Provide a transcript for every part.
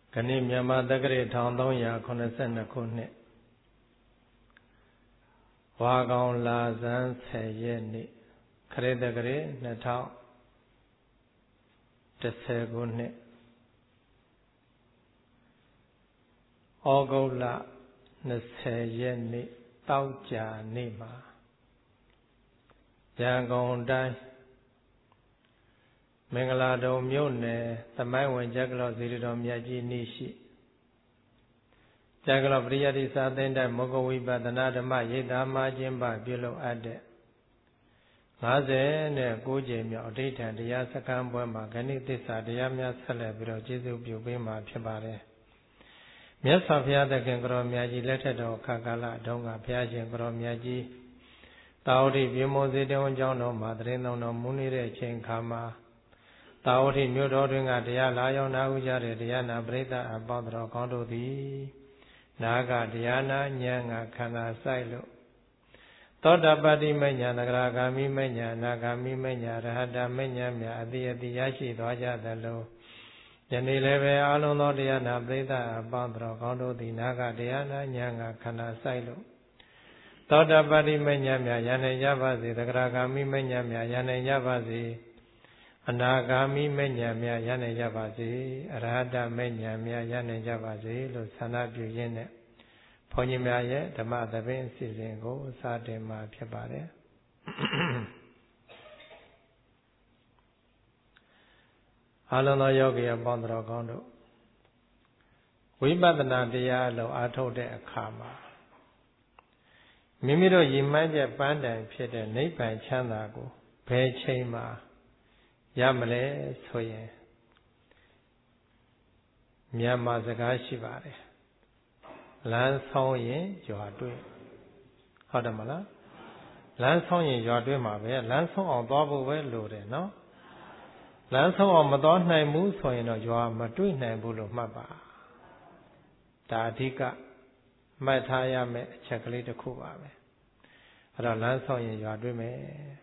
ကနေ့မြန်မာတက္ကရာ1382ခုနှစ်ဝါကောင်လာဇန်10ရက်နေ့ခရစ်တက္ကရာ2010ခုနှစ်ဩဂုတ်လ20ရက်နေ့တောက်ကြနေ့မှာရန်ကုန်တိုင်းမင်္ဂလာဒုံမြို့နယ်သမိုင်းဝင်ကျက်ကလောစီရီတော်မြတ်ကြီးနိရှိကျက်ကလောပရိယတိစာသင်တဲ့မောဂဝိပဿနာဓမ္မရိပ်သာမှာကျင်းပပြုလုပ်အပ်တဲ့59ကြိမ်မြောက်အဋ္ဌထံတရားစခန်းပွဲမှာဂဏိသစ္စာတရားများဆက်လက်ပြီးတော့ကျေးဇူးပြုပေးမှာဖြစ်ပါတယ်မြတ်စွာဘုရားသခင်ကိုရောမြတ်ကြီးလက်ထက်တော်ခါကာလတုန်းကဘုရားရှင်ကိုရောမြတ်ကြီးတာဝတိပြေမောစေတဝန်ကျောင်းတော်မှာတရင်တော်မူနေတဲ့အချိန်ခါမှာတာဝတိမြို့တော်တွင်ကတရားလာရောက်နာဟုကြတဲ့တရားနာပရိသတ်အပေါင်းတော်ကောင်းတို့သည်နာဂတရားနာဉာဏ်ကခန္ဓာဆိုင်လို့သောတာပတ္တိမဉ္ဇဏ်သဂရဂါမိမဉ္ဇဏ်အနာဂါမိမဉ္ဇဏ်ရဟတမဉ္ဇဏ်များအတိအတိရရှိသွားကြသလိုယနေ့လည်းပဲအလုံးသောတရားနာပရိသတ်အပေါင်းတော်ကောင်းတို့သည်နာဂတရားနာဉာဏ်ကခန္ဓာဆိုင်လို့သောတာပတ္တိမဉ္ဇဏ်များယန္နေကြပါစေသဂရဂါမိမဉ္ဇဏ်များယန္နေကြပါစေအနာဂါမိမဉ္ဇဏ်များရနိုင်ကြပါစေအရဟတမဉ္ဇဏ်များရနိုင်ကြပါစေလို့ဆန္ဒပြုရင်းနဲ့ဘုန်းကြီးများရဲ့ဓမ္မသဘင်အစီအစဉ်ကိုစတင်မှာဖြစ်ပါတယ်အားလုံးသောယောဂီအပေါင်းတော်ကောင်းတို့ဝိပဿနာတရားအလုံးအားထုတ်တဲ့အခါမှာမိမိတို့ရည်မှန်းချက်ပန်းတိုင်ဖြစ်တဲ့နိဗ္ဗာန်ချမ်းသာကိုဘယ်ချိန်မှာရမလဲဆိုရင်မြန်မာစကားရှိပါတယ်လမ်းဆောင်ရင်ရွာတွေ့ဟုတ်တယ်မလားလမ်းဆောင်ရင်ရွာတွေ့မှာပဲလမ်းဆောင်အောင်သွားဖို့ပဲလိုတယ်နော်လမ်းဆောင်အောင်မသွားနိုင်ဘူးဆိုရင်တော့ရွာမတွေ့နိုင်ဘူးလို့မှတ်ပါဒါအဓိကမှတ်ထားရမယ့်အချက်ကလေးတစ်ခုပါပဲအဲ့တော့လမ်းဆောင်ရင်ရွာတွေ့မယ်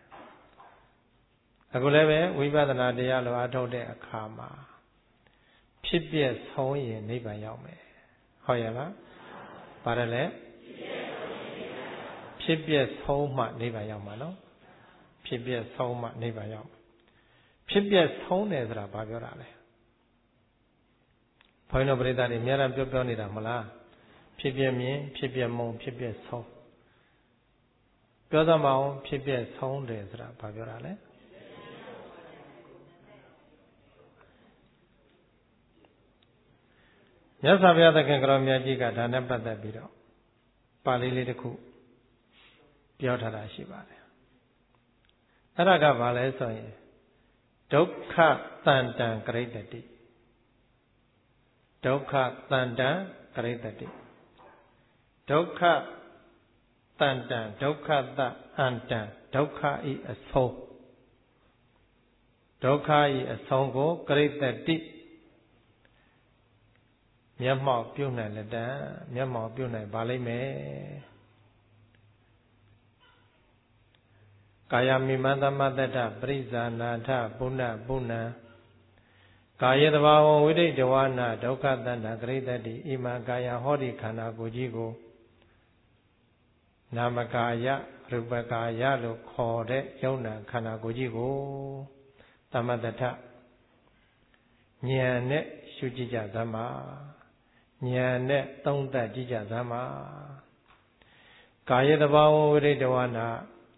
အခုလည်းပဲဝိပဿနာတရားလိုအားထုတ်တဲ့အခါမှာဖြစ်ပျက်ဆုံးရင်နိဗ္ဗာန်ရောက်မယ်ဟုတ်ရဲ့လားပါတယ်လေဖြစ်ပျက်ဆုံးမှနိဗ္ဗာန်ရောက်မှာနော်ဖြစ်ပျက်ဆုံးမှနိဗ္ဗာန်ရောက်ဖြစ်ပျက်ဆုံးတယ်ဆိုတာဘာပြောတာလဲဘုန်းတော်ပရိသတ်တွေအများအားပြောနေတာမလားဖြစ်ပျက်မြင်ဖြစ်ပျက်မုံဖြစ်ပျက်ဆုံးပြောသမောင်းဖြစ်ပျက်ဆုံးတယ်ဆိုတာဘာပြောတာလဲမြတ်စွာဘုရားသခင်ကိုရောမြတ်ကြီးကဒါနဲ့ပတ်သက်ပြီးတော့ပါဠိလေးတစ်ခုပြောထားတာရှိပါတယ်အဲ့ဒါကဘာလဲဆိုရင်ဒုက္ခတန်တံကရိတတိဒုက္ခတန်တံကရိတတိဒုက္ခတန်တံဒုက္ခတအန္တံဒုက္ခဤအဆုံးဒုက္ခဤအဆုံးကိုကရိတတိမျက်မှောက်ပြုနိုင်လက်တံမျက်မှောက်ပြုနိုင်ပါလိမ့်မယ်ကာယမိမန္တမတ္တပရိဇာနာထပုဏ္ဏပုဏ္ဏကာယေတဘာဝဝိဒိတဝနာဒုက္ခတန္တကရိတတိဣမကာယဟောဒီခန္ဓာကိုယ်ကြီးကိုနာမကာယရူပကာယလို့ခေါ်တဲ့ယုံနာခန္ဓာကိုယ်ကြီးကိုသမတ္တထဉာဏ်နဲ့ရှုကြည့်ကြသမှာဉာဏ်နဲ့သုံးသပ်ကြည့်ကြသမှာကာယတဘာဝဝိရိတဝနာ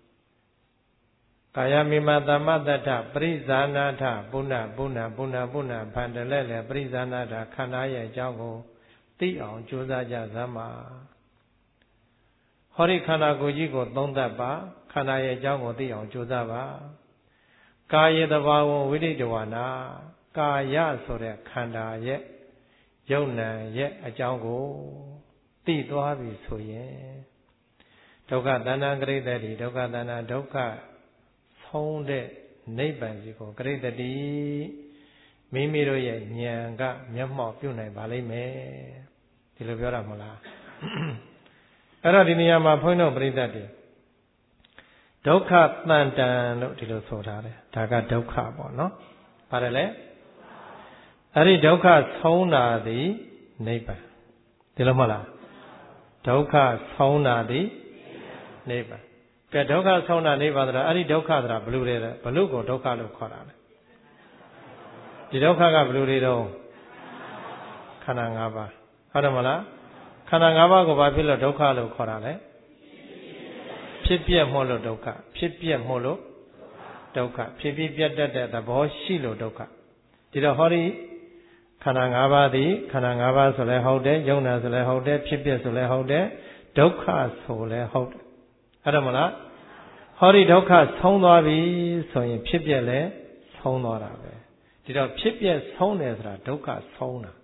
ကာယမိမသမ္မတ္တပရိဇာနာထပုဏ္ဏပုဏ္ဏပုဏ္ဏပုဏ္ဏဖန်တလဲလဲပရိဇာနာထခန္ဓာရဲ့အကြောင်းကိုသိအောင်ကြိုးစားကြသမှာဟောဒီခန္ဓာကိုယ်ကြီးကိုသုံးသပ်ပါခန္ဓာရဲ့အကြောင်းကိုသိအောင်ကြိုးစားပါကာယတဘာဝဝိရိတဝနာကာယဆိုတဲ့ခန္ဓာရဲ့ယုံနံရဲ့အကြောင်းကိုသိသွားပြီဆိုရင်ဒုက္ခတဏ္ဍကရိတတိဒုက္ခတဏ္ဍဒုက္ခဆုံးတဲ့နိဗ္ဗာန်ကြီးကိုကရိတတိမိမိတို့ရဲ့ဉာဏ်ကမျက်မှောက်ပြုနိုင်ပါလိမ့်မယ်ဒီလိုပြောတာမလားအဲ့တော့ဒီနေရာမှာဘုန်းတော်ပရိသတ်တွေဒုက္ခတန်တန်လို့ဒီလိုဆိုထားတယ်ဒါကဒုက္ခပေါ့နော်ပါတယ်လေ Ari dukkha saunadi nibbana. ဒီလိုမဟုတ်လားဒုက္ခဆုံးတာသည်နိဗ္ဗာန်ကဲဒုက္ခဆုံးတာနိဗ္ဗာန်ဆိုတာအဲ့ဒီဒုက္ခဆိုတာဘယ်လိုလဲဘယ်လိုကိုဒုက္ခလို့ခေါ်တာလဲဒီဒုက္ခကဘယ်လိုတွေတော့ခန္ဓာ၅ပါးဟုတ်တယ်မလားခန္ဓာ၅ပါးကိုဘာဖြစ်လို့ဒုက္ခလို့ခေါ်တာလဲဖြစ်ပြမို့လို့ဒုက္ခဖြစ်ပြမို့လို့ဒုက္ခဖြစ်ပြီးပြတ်တတ်တဲ့သဘောရှိလို့ဒုက္ခဒီတော့ဟောဒီခန္ဓာ၅ပါးသည်ခန္ဓာ၅ပါးဆိုလဲဟုတ်တယ်ယုံနာဆိုလဲဟုတ်တယ်ဖြစ်ပြဆိုလဲဟုတ်တယ်ဒုက္ခဆိုလဲဟုတ်တယ်အဲ့ဒါမလားဟောဒီဒုက္ခဆုံးသွားပြီဆိုရင်ဖြစ်ပြလဲဆုံးသွားတာပဲဒီတော့ဖြစ်ပြဆုံးတယ်ဆိုတာဒုက္ခဆုံးတာ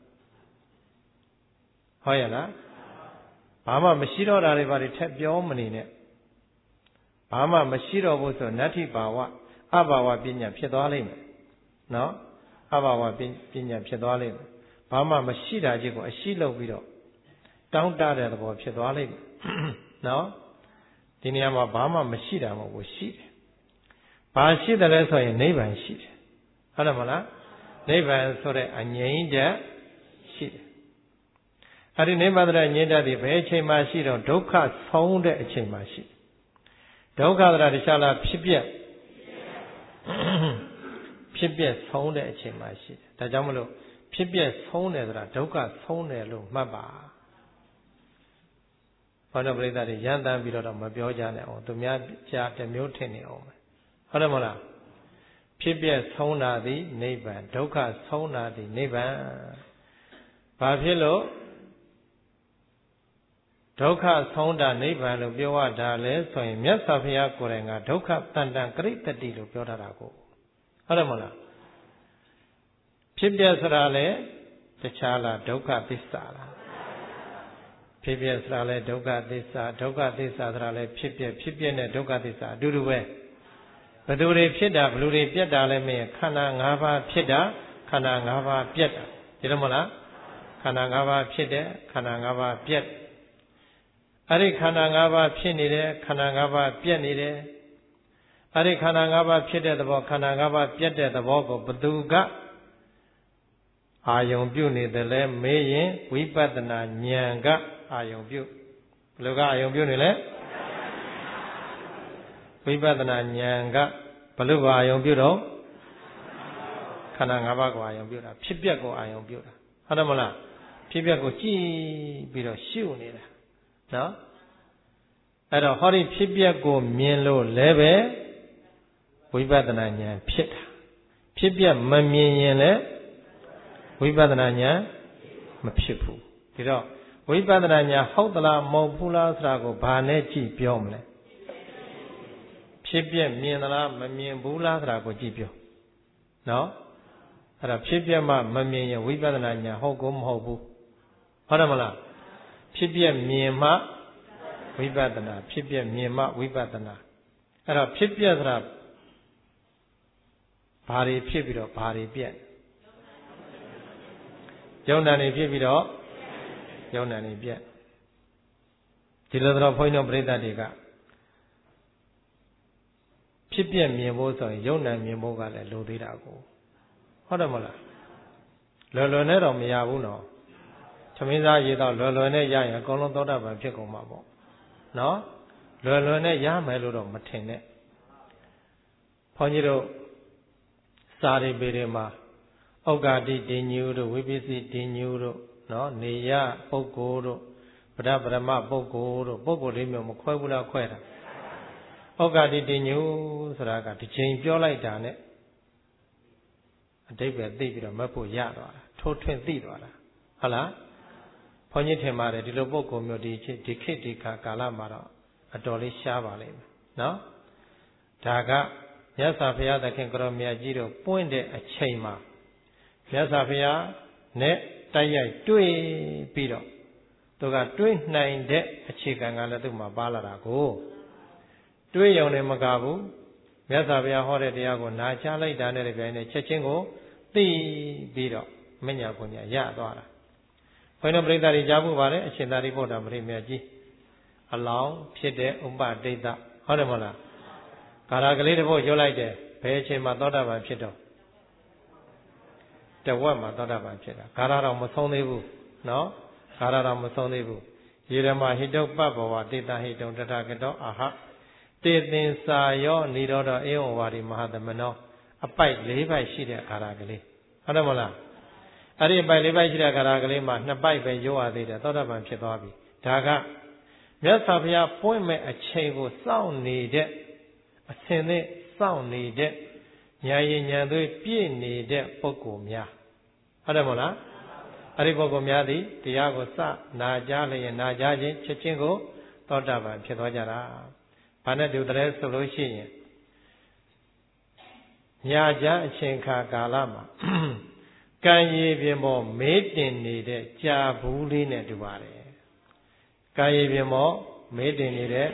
ဟုတ်ရဲ့လားဘာမှမရှိတော့တာတွေဘာတွေထက်ပြောမနေနဲ့ဘာမှမရှိတော့ဘူးဆိုနတ္ထိဘာဝအဘာဝပညာဖြစ်သွားလိမ့်မယ်နော်အဘာဝပညာဖြစ်သွားလိမ့်မယ်ဘာမှမရှိတာကြီးကိုအရှိလုပ်ပြီးတော့တောင်းတတဲ့သဘောဖြစ်သွားလိမ့်မယ်နော်ဒီနေရာမှာဘာမှမရှိတာမဟုတ်ဘူးရှိတယ်ဘာရှိတယ်လဲဆိုရင်နိဗ္ဗာန်ရှိတယ်ဟုတ်တယ်မလားနိဗ္ဗာန်ဆိုတဲ့အငြိမ့်တဲ့ရှိတယ်အဲ့ဒီနိဗ္ဗာန်တဲ့ငြိမ့်တဲ့ဒီဘယ်အချိန်မှရှိတော့ဒုက္ခဆုံးတဲ့အချိန်မှရှိဒုက္ခဆိုတာတခြားလားဖြစ်ပြဆုံးတဲ့အချိန်မှရှိတယ်ဒါကြောင့်မလို့ဖြစ်ပြဆုံးတယ်ဆိုတာဒုက္ခဆုံးတယ်လို့မှတ်ပါဘာလို့ပြိဿတွေရန်တမ်းပြီးတော့မပြောကြနဲ့အောင်သူများကြားတစ်မျိုးထင်နေအောင်ဟုတ်တယ်မဟုတ်လားဖြစ်ပြဆုံးတာသည်နိဗ္ဗာန်ဒုက္ခဆုံးတာသည်နိဗ္ဗာန်ဘာဖြစ်လို့ဒုက္ခဆုံးတာနိဗ္ဗာန်လို့ပြောရတာလဲဆိုရင်မြတ်စွာဘုရားကိုယ်တိုင်ကဒုက္ခတန်တန်ကရိတတိလို့ပြောထားတာကိုဟုတ်တယ်မဟုတ်လားဖြစ်ပြဆိုတာလဲတခြားလားဒုက္ခသစ္စာလားဖြစ်ပြဆိုတာလဲဒုက္ခသစ္စာဒုက္ခသစ္စာဆိုတာလဲဖြစ်ပြနဲ့ဒုက္ခသစ္စာအတူတူပဲဘယ်သူတွေဖြစ်တာဘယ်လိုတွေပြတ်တာလဲမင်းခန္ဓာ၅ပါးဖြစ်တာခန္ဓာ၅ပါးပြတ်တာဒီလိုမဟုတ်လားခန္ဓာ၅ပါးဖြစ်တယ်ခန္ဓာ၅ပါးပြတ်အဲ့ဒီခန္ဓာ၅ပါးဖြစ်နေတယ်ခန္ဓာ၅ပါးပြတ်နေတယ်အဲ့ဒီခန္ဓာ၅ပါးဖြစ်တဲ့သဘောခန္ဓာ၅ပါးပြတ်တဲ့သဘောကိုဘသူကအာယုံပြုနေတယ်လဲမေးရင်ဝိပဿနာဉာဏ်ကအာယုံပြုဘယ်လိုကအာယုံပြုနေလဲဝိပဿနာဉာဏ်ကဘယ်လိုအာယုံပြုတော့ခန္ဓာ၅ပါးကိုအာယုံပြုတာဖြစ်ပျက်ကိုအာယုံပြုတာဟုတ်တယ်မလားဖြစ်ပျက်ကိုကြည့်ပြီးတော့ရှုနေတာနော်အဲ့တော့ဟောဒီဖြစ်ပျက်ကိုမြင်လို့လည်းပဲဝိပဿနာဉာဏ်ဖြစ်တာဖြစ်ပျက်မမြင်ရင်လည်းဝိပဿနာဉာဏ်မဖြစ်ဘူးဒီတော့ဝိပဿနာဉာဏ်ဟုတ်သလားမဟုတ်ဘူးလားဆိုတာကိုဘာနဲ့ကြည့်ပြောမလဲဖြစ်ပျက်မြင်သလားမမြင်ဘူးလားဆိုတာကိုကြည့်ပြောနော်အဲ့ဒါဖြစ်ပျက်မှမမြင်ရင်ဝိပဿနာဉာဏ်ဟုတ်ကိုမဟုတ်ဘူးဟုတ်တယ်မလားဖြစ်ပျက်မြင်မှဝိပဿနာဖြစ်ပျက်မြင်မှဝိပဿနာအဲ့တော့ဖြစ်ပျက်ဆိုတာဘာတွေဖြစ်ပြီးတော့ဘာတွေပြက်ယုံနာနေဖြစ်ပြီးတော့ယုံနာနေပြက်ဒီလိုတော့ဘုန်းကြီးတို့ပြိဿတွေကဖြစ်ပြမြင်ဖို့ဆိုရင်ယုံနာမြင်ဖို့ကလည်းလိုသေးတာကိုဟုတ်တယ်မဟုတ်လားလွယ်နဲ့တော့မရဘူးနော်သမင်းသားရေတော့လွယ်နဲ့ရရင်အကုန်လုံးသောတာပန်ဖြစ်ကုန်မှာပေါ့နော်လွယ်နဲ့ရမယ်လို့တော့မထင်နဲ့ဘုန်းကြီးတို့စာရိပေတွေမှာဩဃာတိတင်ညူတို့ဝိပစ္စည်းတင်ညူတို့နော်နေယပုဂ္ဂိုလ်တို့ဗဒပရမပုဂ္ဂိုလ်တို့ပုဂ္ဂိုလ်လေးမျိုးမခွဲဘူးလားခွဲတာဩဃာတိတင်ညူဆိုတာကဒီချိန်ပြောလိုက်တာနဲ့အတိတ်ပဲသိပြီးတော့မတ်ဖို့ရသွားတာထိုးထွင်းသိသွားတာဟုတ်လားဘုန်းကြီးထင်ပါတယ်ဒီလိုပုဂ္ဂိုလ်မျိုးဒီခေတ်ဒီခါကာလမှာတော့အတော်လေးရှားပါလိမ့်မယ်နော်ဒါကမြတ်စွာဘုရားသခင်ကိုရောမြတ်ကြီးတို့ပွင့်တဲ့အချိန်မှာမြတ်စွာဘုရားနဲ့တိုက်ရိုက်တွေ့ပြီးတော့သူကတွေ့နိုင်တဲ့အခြေခံကလည်းသူ့မှာပါလာတာကိုတွေ့ရုံနဲ့မကဘူးမြတ်စွာဘုရားဟောတဲ့တရားကိုနာကြားလိုက်တာနဲ့တပြိုင်နက်ချက်ချင်းကိုသိပြီးတော့မညာပညာရသွားတာဘုန်းတော်ပရိသတ်တွေကြားဖို့ပါလေအရှင်သာရိပုတ္တပရိမြတ်ကြီးအလောင်းဖြစ်တဲ့ဥပဒိဋ္ဌဟုတ်တယ်မဟုတ်လားကာရကလေးတစ်ပုဒ်ရွတ်လိုက်တယ်ဘယ်အချိန်မှာသောတာပန်ဖြစ်တော့တဝက်မှာသောတာပန်ဖြစ်တာဂါရတော်မဆုံးသေးဘူးနော်ဂါရတော်မဆုံးသေးဘူးယေရမဟိတုပ္ပဘဝတေတဟိတုတထကတောအာဟတေသင်္စာယောနိရောဓဧဝံဝါဒီမဟာသမနောအပိုက်၄ပိုက်ရှိတဲ့ဂါရကလေးဟုတ်တယ်မလားအဲ့ဒီအပိုက်၄ပိုက်ရှိတဲ့ဂါရကလေးမှာ2ပိုက်ပဲရိုးရသေးတယ်သောတာပန်ဖြစ်သွားပြီဒါကမြတ်စွာဘုရားပွင့်မဲ့အချိန်ကိုစောင့်နေတဲ့အစဉ်နဲ့စောင့်နေတဲ့ဉာဏ်ရည်ဉာဏ်သွေးပြည့်နေတဲ့ပုဂ္ဂိုလ်များဟုတ်တယ်မလားအဲ့ဒီပုဂ္ဂိုလ်များသည်တရားကိုစနာကြားလျင်နာကြားခြင်းချက်ချင်းကိုသောတာပန်ဖြစ်သွားကြတာဘာနဲ့တူတဲ့ဆိုလို့ရှိရင်ညာချမ်းအချိန်ခါကာလမှာကံရည်ပြင်ပေါ်မေးတင်နေတဲ့ကြာဘူးလေးနဲ့တူပါတယ်ကံရည်ပြင်ပေါ်မေးတင်နေတဲ့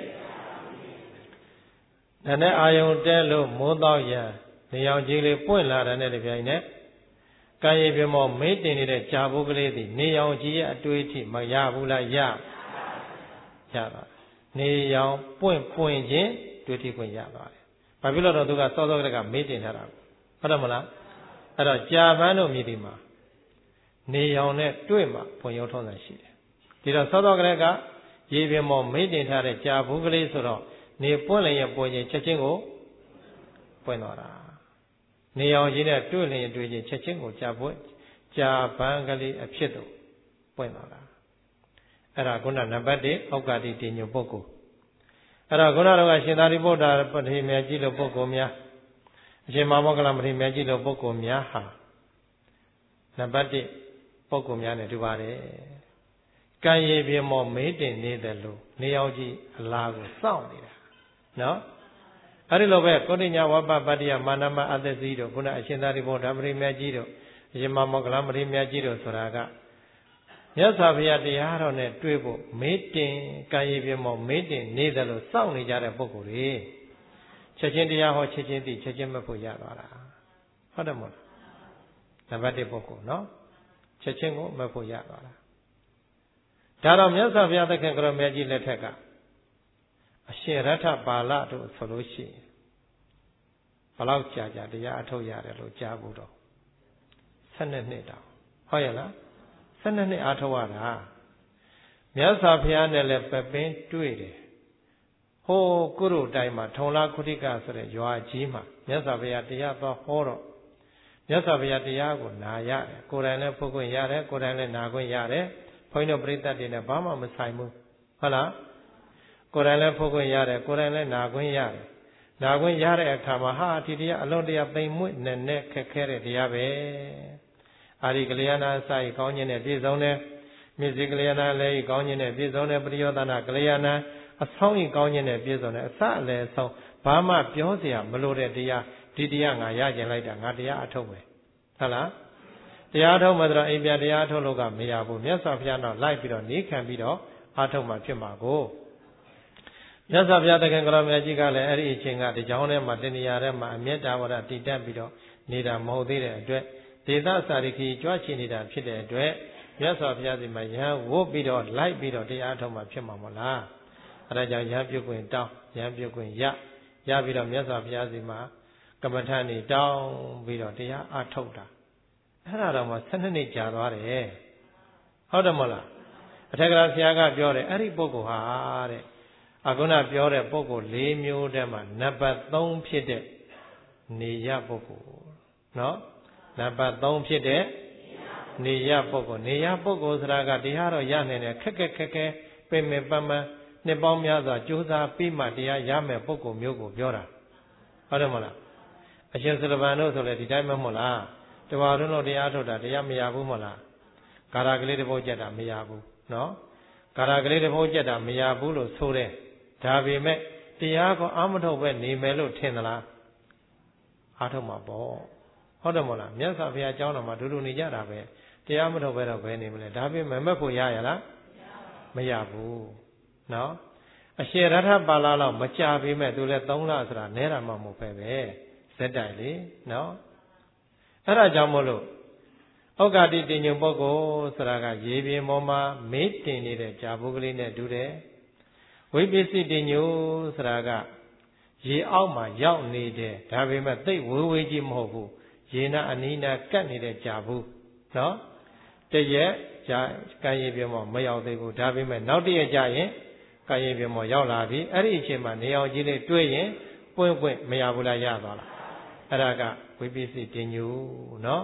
ဒါနဲ့အာယုံတဲလို့မိုးတော့ရန်နေအောင်ကြီးလေးပွင့်လာတဲ့နဲ့တပြိုင်နက်ကံရည်ပြင်ပေါ်မေးတင်နေတဲ့ကြာဘူးကလေးသည်နေအောင်ကြီးရဲ့အတွေ့အထိမရဘူးလားရပါနေအောင်ပွင့်ခြင်းတွေ့ထိခွင့်ရပါတယ်ဘာဖြစ်လို့တော့သူကစောစောကမေးတင်ထားတာဟုတ်တယ်မလားအဲ့တော့ကြာပန်းတို့မြည်ဒီမှာနေအောင်နဲ့တွေ့မှဖွင့်ရုံထုံးတာရှိတယ်ဒီတော့စောစောကရေပြင်ပေါ်မေးတင်ထားတဲ့ကြာဘူးကလေးဆိုတော့နေပွင့်လျင်ပွင့်ခြင်းချက်ချင်းကိုပွင့်သွားတာနေအောင်ကြီးနဲ့တွေ့လျင်တွေ့ခြင်းချက်ချင်းကိုကြာပန်းကလေးအဖြစ်သို့ပွင့်သွားတာအဲ့ဒါခုနနံပါတ်1ဩကာတိတည်ညွတ်ပုဂ္ဂိုလ်အဲ့တော့ခုနကရှင်သာရိပုတ္တရာပတိမြတ်ကြီးလိုပုဂ္ဂိုလ်များအရှင်မမောကလပတိမြတ်ကြီးလိုပုဂ္ဂိုလ်များဟာနံပါတ်1ပုဂ္ဂိုလ်များနဲ့တူပါတယ်ကံရည်ပြင်မောမေးတင်နေတယ်လို့နေအောင်ကြီးအလားကိုစောင့်နေတာနော်အဲ့ဒီလိုပဲကုဋ္ဌိညာဝပ္ပပတ္တိယမာနမအသက်စီတို့ခုနအရှင်သာရိပုတ္တရာပတိမြတ်ကြီးတို့အရှင်မမောကလပတိမြတ်ကြီးတို့ဆိုတာကမြတ်စွာဘုရားတရားတော်နဲ့တွေ့ဖို့မေးတင်ကံရည်ပြင်မောမေးတင်နေတယ်လို့စောင့်နေကြတဲ့ပုဂ္ဂိုလ်တွေချက်ချင်းတရားဟောချက်ချင်းသိချက်ချင်းမဖို့ရသွားတာဟုတ်တယ်မို့လားနံပါတ်1ပုဂ္ဂိုလ်နော်ချက်ချင်းကိုမဖို့ရသွားတာဒါတော့မြတ်စွာဘုရားသခင်ကရောမြတ်ကြီးလက်ထက်ကအရှင်ရထပါဠတို့ဆိုလို့ရှိရင်ဘယ်လောက်ကြာတရားအထုတ်ရတယ်လို့ကြားဘူးတော့12နှစ်တောင်ဟုတ်ရဲ့လား12နှစ်အထုတ်ရတာမြတ်စွာဘုရားနဲ့လည်းပပင်းတွေ့တယ်ဟိုကုရုတိုင်းမှာထုံလာခုတိကဆိုတဲ့ရွာကြီးမှာမြတ်စွာဘုရားတရားသွားဟောတော့မြတ်စွာဘုရားတရားကိုနာရတယ်ကိုယ်တိုင်လည်းဖုတ်ခွင့်ရတယ်ကိုယ်တိုင်လည်းနာခွင့်ရတယ်ဘုန်းကြီးတို့ပရိသတ်တွေနဲ့ဘာမှမဆိုင်ဘူးဟုတ်လားကိုယ်တိုင်လည်းဖုတ်ခွင့်ရတယ်ကိုယ်တိုင်လည်းနာခွင့်ရတယ်နာခွင့်ရတဲ့အခါမှာဟာဒီတရားအလုံးတရားသိမ်မွေ့နဲ့ခက်ခဲတဲ့တရားပဲအာရိကလျာဏစာဤကောင်းခြင်းနဲ့ပြည့်စုံတယ်မြစ်စီကလျာဏလည်းဤကောင်းခြင်းနဲ့ပြည့်စုံတယ်ပရိယောသနာကလျာဏအဆောင်ဤကောင်းခြင်းနဲ့ပြည့်စုံတယ်အစအလယ်ဆုံးဘာမှပြောเสียမလိုတဲ့တရားဒီတရားငါရကျင်လိုက်တာငါတရားအထုတ်မယ်ဟုတ်လားတရားထုတ်မှတော့အိမ်ပြန်တရားထုတ်လို့ကမရဘူးမြတ်စွာဘုရားတော့လိုက်ပြီးတော့နေခံပြီးတော့အထုတ်မှဖြစ်မှာကိုမြတ်စွာဘုရားသခင်ကရောမြတ်ကြီးကလည်းအဲ့ဒီအချိန်ကဒီကြောင်းထဲမှာတဏှာထဲမှာအမျက်တာဝရတည်တက်ပြီးတော့နေတာမဟုတ်သေးတဲ့အတွက်ဒေသစာရိခိကြွချင်နေတာဖြစ်တဲ့အတွက်မြတ်စွာဘုရားစီမှာယဟန်ဝုတ်ပြီးတော့လိုက်ပြီးတော့တရားထုတ်မှဖြစ်မှာမလားအဲဒါကြောင့်ယဟန်ပြုတ်ခွင့်တောင်းယဟန်ပြုတ်ခွင့်ရပြီးတော့မြတ်စွာဘုရားစီမှာကမ္မထာနေတောင်းပြီးတော့တရားအထုတ်တာအဲ့ဒါတော့မှ12နှစ်ကြာသွားတယ်ဟုတ်တယ်မဟုတ်လားအထက်ကရာဆရာကပြောတယ်အဲ့ဒီပုဂ္ဂိုလ်ဟာတဲ့အခုနပြောတဲ့ပုဂ္ဂိုလ်၄မျိုးတည်းမှာနံပါတ်3ဖြစ်တဲ့နေရပုဂ္ဂိုလ်နော်နံပါတ်3ဖြစ်တဲ့နေရပုဂ္ဂိုလ်ဆိုတာကတရားတော်ရနိုင်တယ်ခက်ခဲပင်ပင်ပန်းပန်းနှစ်ပေါင်းများစွာကြိုးစားပြီးမှတရားရမယ်ပုဂ္ဂိုလ်မျိုးကိုပြောတာဟုတ်တယ်မဟုတ်လားအရှင်စရဗန်တို့ဆိုလည်းဒီတိုင်းမဟုတ်လားတဝါတို့တော့တရားထုတ်တာတရားမရဘူးမဟုတ်လားကာရကလေးတစ်ပုဒ်ကြက်တာမရဘူးနော်ကာရကလေးတစ်ပုဒ်ကြက်တာမရဘူးလို့ဆိုတယ်ဒါပေမဲ့တရားကိုအာမထုတ်ပဲနေမယ်လို့ထင်သလားအားထုတ်မှာပေါ့ဟုတ်တယ်မဟုတ်လားမြတ်စွာဘုရားကျောင်းတော်မှာဒူနေကြတာပဲတရားမထုတ်ပဲတော့ဘယ်နေမလဲဒါပေမဲ့မက်ဖို့ရရလားမရဘူးနော်အရှင်ရထပါဠိလောက်မကြပေမဲ့သူလည်း3လဆိုတာနဲတာမှမဟုတ်ပဲဇက်တိုင်လေနော်အဲ့ဒါကြောင့်မို့လို့ဩကာတိတင်ညုံပုဂ္ဂိုလ်ဆိုတာကရေပြင်ပေါ်မှာမေးတင်နေတဲ့ကြာပုဂ္ဂလိနဲ့တူတယ်ဝိပစ္စည်းတင်ညုံဆိုတာကရေအောက်မှာရောက်နေတယ်ဒါပေမဲ့သိဝေးကြီးမဟုတ်ဘူးရေနာအနီးနာကတ်နေတဲ့ကြာဘူးနော်တရက်ကြာကံရည်ပြမောမရောက်သေးဘူးဒါပေမဲ့နောက်တရက်ကြာရင်ကံရည်ပြမောရောက်လာပြီအဲ့ဒီအချိန်မှာနေအောင်ကြီးလေးတွေးရင်ပွင့်ပွင့်မရဘူးလားရသွားလားအဲ့ဒါကဝိပစ္စည်းတင်ညူနော်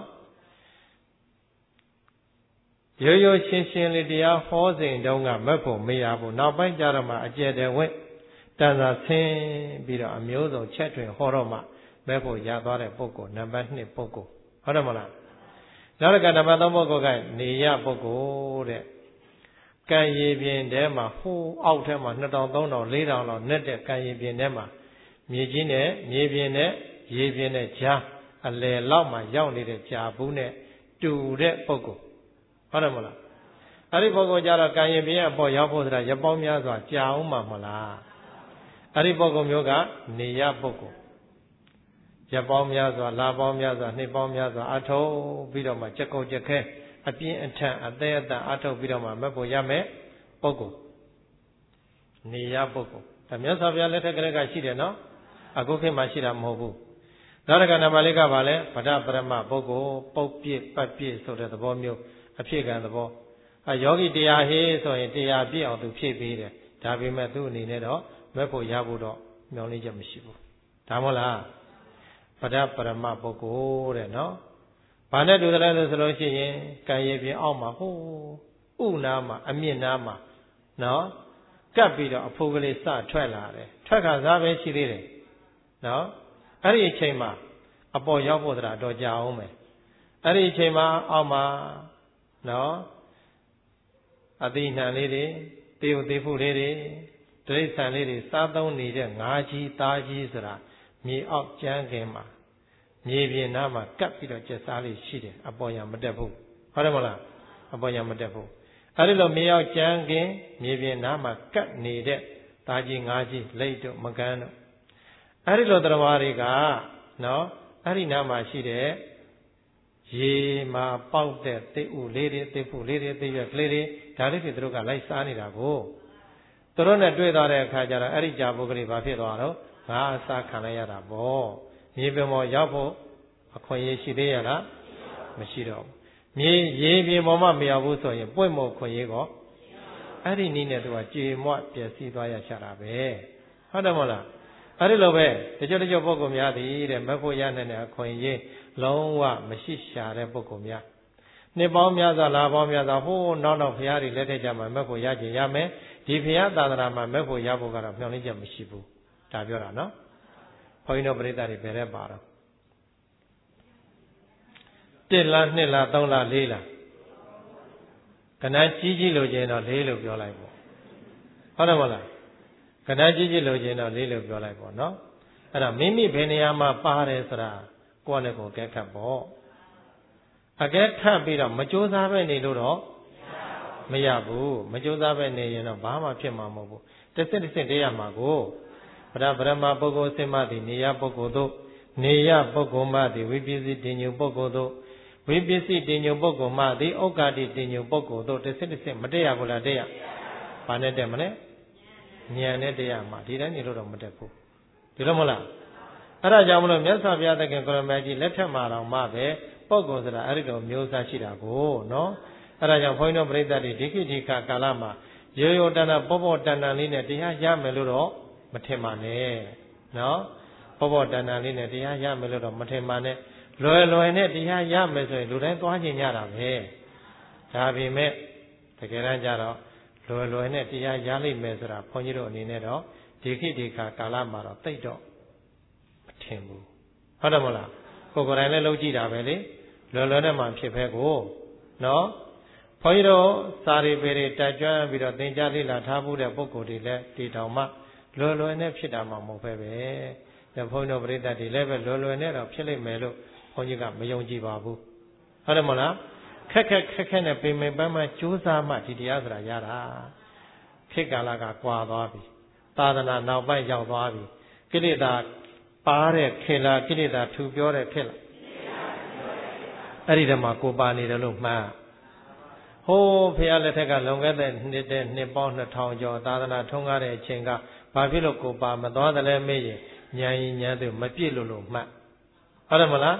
ရိုးရိုးရှင်းရှင်းလေးတရားဟောစဉ်တုန်းကမက်ဖို့မရဘူးနောက်ပိုင်းကျတော့မှအကျယ်တဝင့်တန်စာဆင်းပြီးတော့အမျိုးစုံချက်ထွင်ဟောတော့မှမက်ဖို့ရသွားတဲ့ပုဂ္ဂိုလ်နံပါတ်2ပုဂ္ဂိုလ်ဟုတ်တယ်မလားနောက်တစ်ခါနံပါတ်3ပုဂ္ဂိုလ်ကနေရပုဂ္ဂိုလ်တဲ့ကံရည်ပြင်ထဲမှာဟိုးအောက်ထဲမှာ2000 3000 4000လောက်နဲ့တဲ့ကံရည်ပြင်ထဲမှာမြေကြီးနဲ့မြေပြင်နဲ့ရေပြင်နဲ့ကြားအလယ်လောက်မှာရောက်နေတဲ့ကြာဘူးနဲ့တူတဲ့ပုဂ္ဂိုလ်ဟုတ်တယ်မလားအဲ့ဒီပုဂ္ဂိုလ်ကြတော့ကံရည်ပြင်အပေါ်ရောက်ဖို့ဆိုတာရပောင်းများစွာကြာအောင်မှာမလားအဲ့ဒီပုဂ္ဂိုလ်မျိုးကနေရပုဂ္ဂိုလ်ရပောင်းများစွာလာပေါင်းများစွာနှစ်ပေါင်းများစွာအထုတ်ပြီးတော့မှချက်ကုတ်ချက်ခဲအပြင်းအထန်အသေးအတန်အထုတ်ပြီးတော့မှမက်ဖို့ရမယ်ပုဂ္ဂိုလ်နေရပုဂ္ဂိုလ်ဒါမြတ်စွာဘုရားလက်ထက်ကလေးကရှိတယ်နော်အခုခေတ်မှာရှိတာမဟုတ်ဘူးနောက်တစ်ခါနံပါတ်4ကပါလဲဗဒ္ဓပရမပုဂ္ဂိုလ်ပုတ်ပြစ်ပတ်ပြစ်ဆိုတဲ့သဘောမျိုးအဖြစ်ကံသဘောယောဂီတရားဟေးဆိုရင်တရားပြည့်အောင်သူဖြည့်ပေးတယ်ဒါပေမဲ့သူ့အနေနဲ့တော့မက်ဖို့ရဖို့တော့မျှော်လင့်ချက်မရှိဘူးဒါမဟုတ်လားဗဒ္ဓပရမပုဂ္ဂိုလ်တဲ့နော်ဘာနဲ့တူတယ်လဲဆိုလို့ရှိရင်ကံရည်ပြင်အောက်မှာဟိုးဥနာမှာအမြင့်နာမှာနော်ကပ်ပြီးတော့အဖိုးကလေးစထွက်လာတယ်ထွက်ခါစားပဲရှိသေးတယ်နော်အဲ့ဒီအချိန်မှာအပေါ်ရောက်ဖို့ဆိုတာတော့ကြာအောင်မယ်အဲ့ဒီအချိန်မှာအောက်မှာနော်အတိနှံလေးတွေတေယုသေးဖို့လေးတွေတိရစ္ဆာန်လေးတွေစားသုံးနေတဲ့ငါးကြီးသားကြီးဆိုတာမြေအောက်ကျမ်းခင်မှာမြေပြင်နားမှာကပ်ပြီးတော့ကျက်စားလေးရှိတယ်အပေါ်ရမတက်ဘူးဟုတ်တယ်မလားအပေါ်ရမတက်ဘူးအဲဒီလိုမြေအောက်ကျမ်းခင်မြေပြင်နားမှာကပ်နေတဲ့သားကြီးငါးကြီးလိတ်တို့မကန်းတို့အဲဒီလိုတရားတွေကနော်အဲဒီနားမှာရှိတဲ့ရေမှာပေါက်တဲ့သိဥလေးတွေသိဖို့လေးတွေသိရွက်ကလေးတွေဒါလေးတွေသူတို့ကလိုက်စားနေတာကိုသူတို့နဲ့တွေ့သွားတဲ့အခါကျတော့အဲ့ဒီကြာပုဂ္ဂလိဘာဖြစ်သွားတော့ငါအစားခံလိုက်ရတာပေါ့မြေပြင်ပေါ်ရောက်ဖို့အခွင့်အရေးရှိသေးရလားမရှိတော့ဘူးမြေရေပြင်ပေါ်မှာမရောက်ဘူးဆိုရင်ပွင့်မို့ခွင့်ရေးကောအဲ့ဒီနည်းနဲ့သူကကြေမွပျက်စီးသွားရချတာပဲဟုတ်တယ်မဟုတ်လားအဲ့ဒီလိုပဲတချို့ပုဂ္ဂိုလ်များသည်တဲ့မဖို့ရနိုင်တဲ့အခွင့်အရေးလုံးဝမရှိရှာတဲ့ပုဂ္ဂိုလ်များနှစ်ပေါင်းများစွာလာပေါင်းများစွာဟိုးနောက်ဘုရားတွေလက်ထက်ကြမှာမဖို့ရခြင်းရမယ်ဒီဘုရားသာသနာမှာမဖို့ရဖို့ကတော့မျှော်လင့်ချက်မရှိဘူးဒါပြောတာနော်ဘုန်းကြီးတို့ပရိသတ်တွေဘယ်နဲ့ပါတော့1 လ 2 လ 3 လ 4 လကဏ္ဍကြီးလိုချင်တော့4လို့ပြောလိုက်ပေါ့ဟုတ်တယ်မဟုတ်လားကဏ္ဍကြီးလိုချင်တော့4လို့ပြောလိုက်ပေါ့နော်အဲ့ဒါမိမိဘယ်နေရာမှာပါတယ်ဆိုတာကိုယ့်နဲ့ကိုယ်ကဲခတ်ပေါ့အကဲခတ်ပြီးတော့မကြိုးစားပဲနေလို့တော့မရဘူးမကြိုးစားပဲနေရင်တော့ဘာမှဖြစ်မှာမဟုတ်ဘူးတစ်စစ်တည်းရမှာကိုဗဒ္ဓဗရမပုဂ္ဂိုလ်စင်မသည်နေရပုဂ္ဂိုလ်တို့နေရပုဂ္ဂိုလ်မှသည်ဝိပစ္စည်းတင်ညုပုဂ္ဂိုလ်တို့ဝိပစ္စည်းတင်ညုပုဂ္ဂိုလ်မှသည်ဩကာတိတင်ညုပုဂ္ဂိုလ်တို့တစ်စစ်မတည့်ရဘူးလားတည့်ရဘာနဲ့တည့်မလဲဉာဏ်နဲ့တည့်ရမှာဒီတိုင်းနေလို့တော့မတည့်ဘူးဒီလိုမဟုတ်လားအဲ့ဒါကြောင့်မလို့မြတ်စွာဘုရားသခင်ကိုရမကြီးလက်ထက်မှာတော့မှပဲပုဂ္ဂိုလ်ဆိုတာအဲ့ဒီလိုမျိုးစားရှိတာကိုနော်အဲ့ဒါကြောင့်ဘုန်းကြီးတို့ပြိဿတွေဒီကိဒီခကာလမှာရိုးရိုးတန်တာပေါ့တန်တန်လေးနဲ့တရားရမယ်လို့တော့မထင်ပါနဲ့နော်ပေါ့တန်တန်လေးနဲ့တရားရမယ်လို့တော့မထင်ပါနဲ့လွယ်နဲ့တရားရမယ်ဆိုရင်လူတိုင်းသွားကျင်ကြတာပဲဒါပေမဲ့တကယ်တမ်းကျတော့လွယ်နဲ့တရားရလိမ့်မယ်ဆိုတာဘုန်းကြီးတို့အနေနဲ့တော့ဒီကိဒီခကာလမှာတော့သိတော့မထင်ဘူးဟုတ်တယ်မဟုတ်လားကိုယ်ကိုယ်တိုင်လည်းလုပ်ကြည့်တာပဲလေလွယ်နဲ့မှဖြစ်ပဲကိုနော်ဘုန်းကြီးတို့စာရီပေတွေတက်ကြွပြီးတော့သင်ကြားလေ့လာထားမှုတဲ့ပုဂ္ဂိုလ်တွေလည်းဒီတောင်မှလွယ်နဲ့ဖြစ်တာမှမဟုတ်ပဲဒါဘုန်းကြီးတို့ပြိဿတွေလည်းပဲလွယ်နဲ့တော့ဖြစ်လိမ့်မယ်လို့ဘုန်းကြီးကမယုံကြည်ပါဘူးဟုတ်တယ်မဟုတ်လားခက်နဲ့ပင်ပန်းမှကြိုးစားမှဒီတရားဆိုတာရတာခေတ်ကာလကကွာသွားပြီသာသနာနောက်ပိုင်းရောက်သွားပြီကိလေသာပါတဲ့ခေတ်လားကိလေသာထူပြောတဲ့ခေတ်လားအဲ့ဒီတည်းမှာကိုပါနေတယ်လို့မှန်းဟိုးဖရာလက်ထက်ကလွန်ခဲ့တဲ့နှစ်ပေါင်း2000ကျော်သာသနာထုံးကားတဲ့အချိန်ကဘာဖြစ်လို့ကိုပါမသွားတယ်လဲမေးရင်ဉာဏ်သူမပြည့်လို့မှတ်ဟုတ်တယ်မလား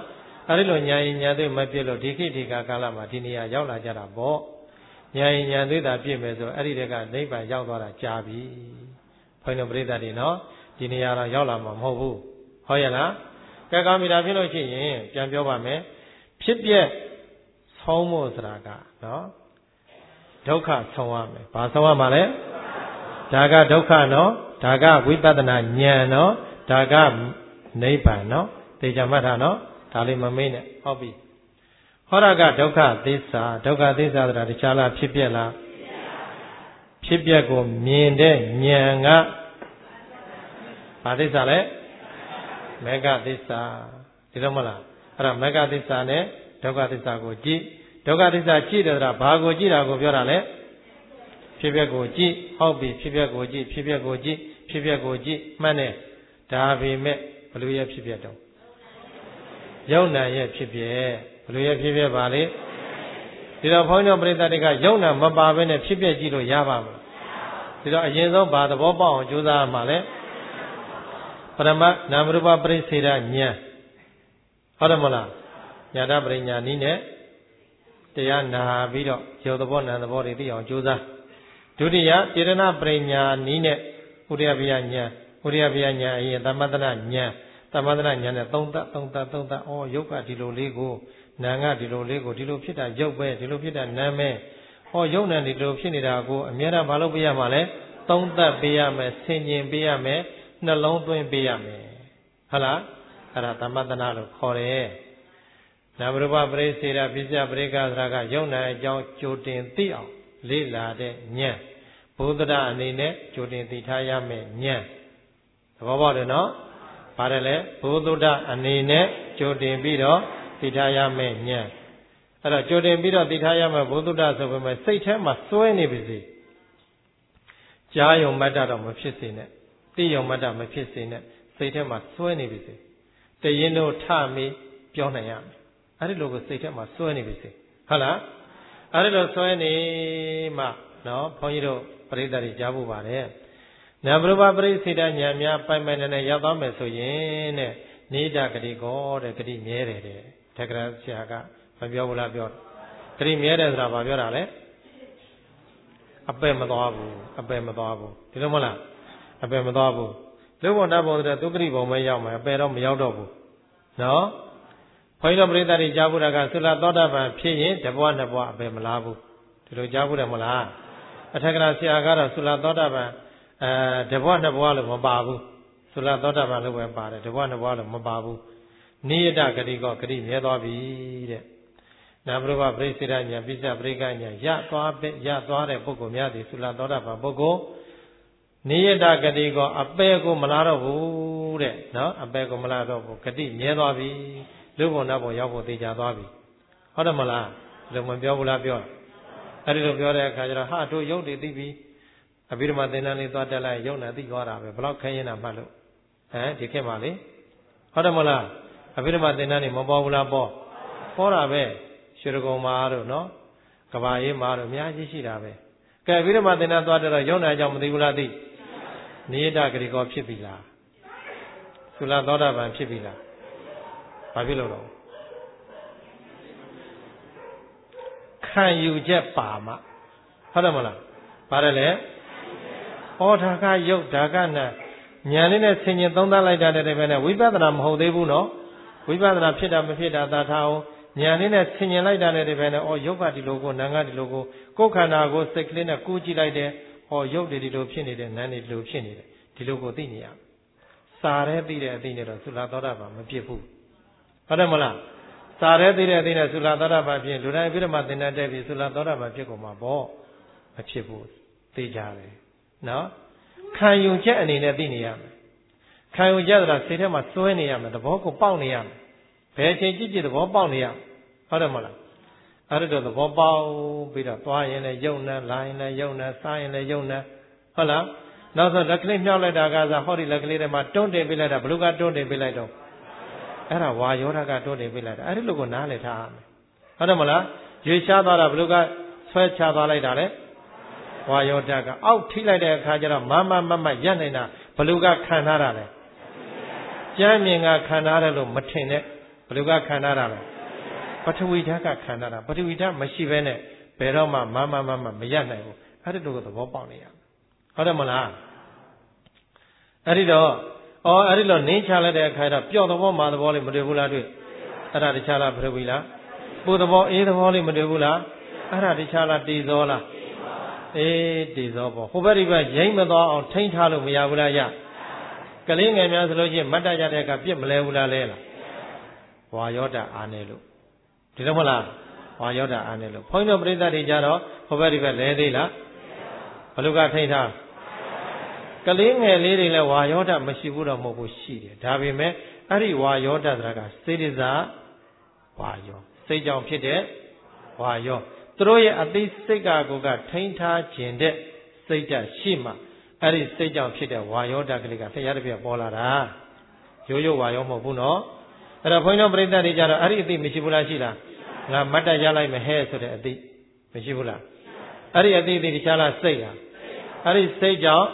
အဲ့ဒီလိုညာရင်ညာသွေးမပြည့်လို့ဒီခိဒီကာကာလမှာဒီနေရာရောက်လာကြတာပေါ့ညာရင်ညာသွေးသာပြည့်မယ်ဆိုအဲ့ဒီတက်ကနိဗ္ဗာန်ရောက်သွားတာကြာပြီဘုန်းတော်ပရိသတ်တွေနော်ဒီနေရာတော့ရောက်လာမှာမဟုတ်ဘူးဟုတ်ရဲ့လားကဲကောင်းပြီဒါဖြစ်လို့ရှိရင်ပြန်ပြောပါမယ်ဖြစ်ပြက်ဆုံးဖို့ဆိုတာကနော်ဒုက္ခဆုံးရမယ်ဘာဆုံးရမှာလဲဒါကဒုက္ခနော်ဒါကဝိပဿနာဉာဏ်နော်ဒါကနိဗ္ဗာန်နော်သိကြမှတ်တာနော်ဒါလေးမမေးနဲ့ဟုတ်ပြီဟောတာကဒုက္ခသစ္စာဒုက္ခသစ္စာဆိုတာတခြားလားဖြစ်ပြက်လားဖြစ်ပြက်ကိုမြင်တဲ့ဉာဏ်ကဘာသစ္စာလဲမေဃသစ္စာဒီလိုမလားအဲ့ဒါမေဃသစ္စာနဲ့ဒုက္ခသစ္စာကိုကြည့်ဒုက္ခသစ္စာကြည့်တယ်ဆိုတာဘာကိုကြည့်တာကိုပြောတာလဲဖြစ်ပြက်ကိုကြည့်ဟုတ်ပြီဖြစ်ပြက်ကိုကြည့်ဖြစ်ပြက်ကိုကြည့်ဖြစ်ပြက်ကိုကြည့်မှတ်နေဒါပေမဲ့ဘလူရဲ့ဖြစ်ပြက်တော့ယုံနာရဲ့ဖြစ်ပြက်ဘလူရဲ့ဖြစ်ပြက်ပါလေဒီတော့ဘုန်းတော်ပရိသတ်တွေကယုံနာမပါဘဲနဲ့ဖြစ်ပြက်ကြည့်လို့ရပါမလားဒီတော့အရင်ဆုံးဘာသဘောပေါက်အောင်ကြိုးစားရမှာလဲပရမနာမရူပပရိစ္ဆေဒဉာဏ်ဟုတ်တယ်မလားညာတပရိညာနည်းနဲ့တရားနာပြီးတော့ရုပ်သဘောနာမ်သဘောတွေသိအောင်ကြိုးစားဒုတိယတေရဏပရိညာနည်းနဲ့ဥရိယပယဉာဏ်ဥရိယပယဉာဏ်အရင်သမတနာဉာဏ်သမတနာဉာဏ်နဲ့သုံးသတ်ဩရုပ်ကဒီလိုလေးကိုနာမ်ကဒီလိုလေးကိုဒီလိုဖြစ်တာရုပ်ပဲဒီလိုဖြစ်တာနာမ်ပဲဩရုပ်နာမ်ဒီလိုဖြစ်နေတာကိုအများအားဘာလို့ပြရမှာလဲသုံးသတ်ပေးရမယ်ဆင်ခြင်ပေးရမယ်နှလုံးသွင်းပေးရမယ်ဟုတ်လားအဲ့ဒါသမတနာလို့ခေါ်တယ်နာမရူပပရိစ္ဆေဒပစ္စယပရိက္ခသရကယုံနာအကြောင်းကြိုတင်သိအောင်လေ့လာတဲ့ဉာဏ်ဘုဒ္ဓအနေနဲ့ကြိုတင်သိထားရမယ်ဉာဏ်သဘောပေါက်တယ်နော်ပါတယ်လေဘုဒ္ဓအနေနဲ့ကြိုတင်ပြီးတော့သိထားရမယ်ဉာဏ်အဲ့တော့ကြိုတင်ပြီးတော့သိထားရမယ်ဘုဒ္ဓဆိုပေမဲ့စိတ်ထဲမှာစွဲနေပါစေကြားယုံမတ္တတော့မဖြစ်စေနဲ့သိယုံမတ္တမဖြစ်စေနဲ့စိတ်ထဲမှာစွဲနေပါစေတရင်တို့ထမေးပြောနိုင်ရမယ်အဲ့ဒီလိုကိုစိတ်ထဲမှာစွဲနေပါစေဟုတ်လားအဲ့ဒီလိုစွဲနေမှနော်ဘုန်းကြီးတို့ပရိသတ်တွေကြားဖို့ပါတယ်နာမရူပပရိစ္ဆေဒဉာဏ်များပိုင်ပိုင်နဲ့ရောက်သွားမယ်ဆိုရင်တဲ့နိဒဂတိကောတဲ့ဂတိမြဲတယ်တဲ့တက္ကရာဆရာကမပြောဘူးလားပြောဂတိမြဲတယ်ဆိုတာဘာပြောတာလဲအပယ်မသွားဘူးအပယ်မသွားဘူးဒီလိုမဟုတ်လားအပယ်မသွားဘူးလူဘုံတတ်ဘုံတဲ့သုခတိဘုံပဲရောက်မယ်အပယ်တော့မရောက်တော့ဘူးနော်ဘုန်းကြီးတို့ပရိသတ်တွေကြားဖို့တာကသုလသောတာပန်ဖြစ်ရင်တဘွားနှစ်ဘွားအပယ်မလားဘူးဒီလိုကြားဖို့တယ်မလားအထက်ကရာဆရာကတော့သုလသောတာပန်တဘွားနှစ်ဘွားလို့မပါဘူးသုလသောတာပန်လို့ပဲပါတယ်တဘွားနှစ်ဘွားလို့မပါဘူးနိယတဂတိကောဂတိမြဲသွားပြီတဲ့နာမရူပပရိစ္ဆေဒဉာဏ်ပစ္စယပရိက္ခဉာဏ်ရသွားတဲ့ပုဂ္ဂိုလ်များသည်သုလသောတာပန်ပုဂ္ဂိုလ်နိယတဂတိကောအပယ်ကိုမလာတော့ဘူးတဲ့နော်အပယ်ကိုမလာတော့ဘူးဂတိမြဲသွားပြီလူဘုံနတ်ဘုံရောက်ဖို့သိကြသွားပြီဟုတ်တယ်မလားဒီလိုမပြောဘူးလားပြောအဲ့ဒီလိုပြောတဲ့အခါကျတော့ဟာတို့ရုပ်တွေသိပြီအဘိဓမ္မာသင်္นานလေးသွားတက်လိုက်ရုပ်နဲ့သိသွားတာပဲဘလောက်ခဲရင်တာမှတ်လို့ဒီခေတ်မှာလေဟုတ်တယ်မလားအဘိဓမ္မာသင်္นานနေမပေါ်ဘူးလားပေါ်တာပဲရွှေရကုံမာတို့နော်ကဘာအေးမာတို့အများကြီးရှိတာပဲကဲအဘိဓမ္မာသင်္นานသွားတက်တော့ရုပ်နဲ့အကြောင်းမသိဘူးလားသိနိယတဂတိကောဖြစ်ပြီလားသုလသောတာပန်ဖြစ်ပြီလားဘာဖြစ်လို့တော့ခံယူချက်ပါမှဟုတ်တယ်မလားပါတယ်လေဩဒါကယုတ်ဒါကနာဉာဏ်လေးနဲ့ဆင်ញင်သုံးသပ်လိုက်တာတဲ့ပဲနဲ့ဝိပဿနာမဟုတ်သေးဘူးနော်ဝိပဿနာဖြစ်တာမဖြစ်တာသာထားအောင်ဉာဏ်လေးနဲ့ဆင်ញင်လိုက်တာတဲ့ပဲနဲ့ဩယုတ်ကဒီလိုကိုနာမ်ကဒီလိုကိုကိုယ်ခန္ဓာကိုစိတ်ကလေးနဲ့ကူးကြည့်လိုက်တယ်ဩယုတ်တွေဒီလိုဖြစ်နေတယ်နာမ်တွေဒီလိုဖြစ်နေတယ်ဒီလိုကိုသိနေရစာရဲသိတဲ့အသိနဲ့တော့သုလသောတာပန်မဖြစ်ဘူးဟုတ်တယ်မလားစာရဲသိတဲ့အသိနဲ့သုလသောတာပန်ဖြစ်လူတိုင်းပြိဓမ္မာသင်္นานတက်ပြီးသုလသောတာပန်ဖြစ်ကုန်မှာပေါ့မဖြစ်ဘူးသိကြတယ်နော်ခံယူချက်အနေနဲ့သိနေရမယ်ခံယူချက်ဆိုတာစိတ်ထဲမှာစွဲနေရမယ်သဘောကိုပေါက်နေရမယ်ဘယ်အချိန်ကြည့်ကြည့်သဘောပေါက်နေရဟုတ်တယ်မလားအဲ့ဒါတော့သဘောပေါက်ပြီးတော့သွားရင်လည်းယုံနဲ့လာရင်လည်းယုံနဲ့စားရင်လည်းယုံနဲ့ဟုတ်လားနောက်ဆုံးလက်ကလေးမြောက်လိုက်တာကစားဟောဒီလက်ကလေးထဲမှာတွန်းတင်ပေးလိုက်တာဘလူကတွန်းတင်ပေးလိုက်တော့အဲ့ဒါဝါယောဓကတွန်းတင်ပေးလိုက်တာအဲ့ဒီလိုကိုနားလည်ထားရမယ်ဟုတ်တယ်မလားရွေရှားသွားတာဘလူကဆွဲချသွားလိုက်တာလေဝါယောဓကအောက်ထိလိုက်တဲ့အခါကျတော့မရက်နေတာဘလူကခံထားတာလေကျမ်းမြင်ကခံထားတယ်လို့မထင်နဲ့ဘယ်လိုကခန္ဓာတာလဲပထဝီဓာတ်ကခန္ဓာတာပထဝီဓာတ်မရှိဘဲနဲ့ဘယ်တော့မှမရနိုင်ဘူးအဲ့ဒီလိုသဘောပေါက်နေရဟုတ်တယ်မလားအဲ့ဒီတော့အဲ့ဒီလိုနင်းချလိုက်တဲ့အခါကျတော့ပျော့သဘောမာသဘောလေးမတွေ့ဘူးလားတွေ့အဲ့ဒါတခြားလားပထဝီလားပူသဘောအေးသဘောလေးမတွေ့ဘူးလားအဲ့ဒါတခြားလားတေဇောလားတေဇောပေါ့ဟိုဘက်ဒီဘက်ရိမ့်မသွားအောင်ထိန်းထားလို့မရဘူးလားရကလေးငယ်များဆိုလို့ချင်းမတ်တရတဲ့အခါပြစ်မလဲဘူးလားလဲလားဝါယောဓာအာနေလို့ဒီလိုမလားဝါယောဓာအာနေလို့ဘုန်းကြီးတို့ပြိဿတွေကြတော့ဟိုဘက်ဒီဘက်လဲသေးလားဘယ်လိုကထိန်းထားကလေးငယ်လေးတွေလည်းဝါယောဓာမရှိဘူးတော့မဟုတ်ဘူးရှိတယ်ဒါပေမဲ့အဲ့ဒီဝါယောဓာဆိုတာကစေတဇာဝါယောစိတ်ကြောင့်ဖြစ်တဲ့ဝါယောသူတို့ရဲ့အသိစိတ်ကိုကထိန်းထားခြင်းတဲ့စိတ်ဓာတ်ရှိမှအဲ့ဒီစိတ်ကြောင့်ဖြစ်တဲ့ဝါယောဓာတ်ကလေးကတရားတစ်ပြည့်ပေါ်လာတာရိုးရိုးဝါယောမဟုတ်ဘူးနော်အဲ့တော့ဘုန်းကြီးတို့ပြိဿတွေကြတော့အဲ့ဒီအသိမရှိဘူးလားရှိလားငါမတ်တရလိုက်မယ်ဟဲ့ဆိုတဲ့အသိမရှိဘူးလားအဲ့ဒီအသိတခြားလားစိတ်လားအဲ့ဒီစိတ်ကြောင့်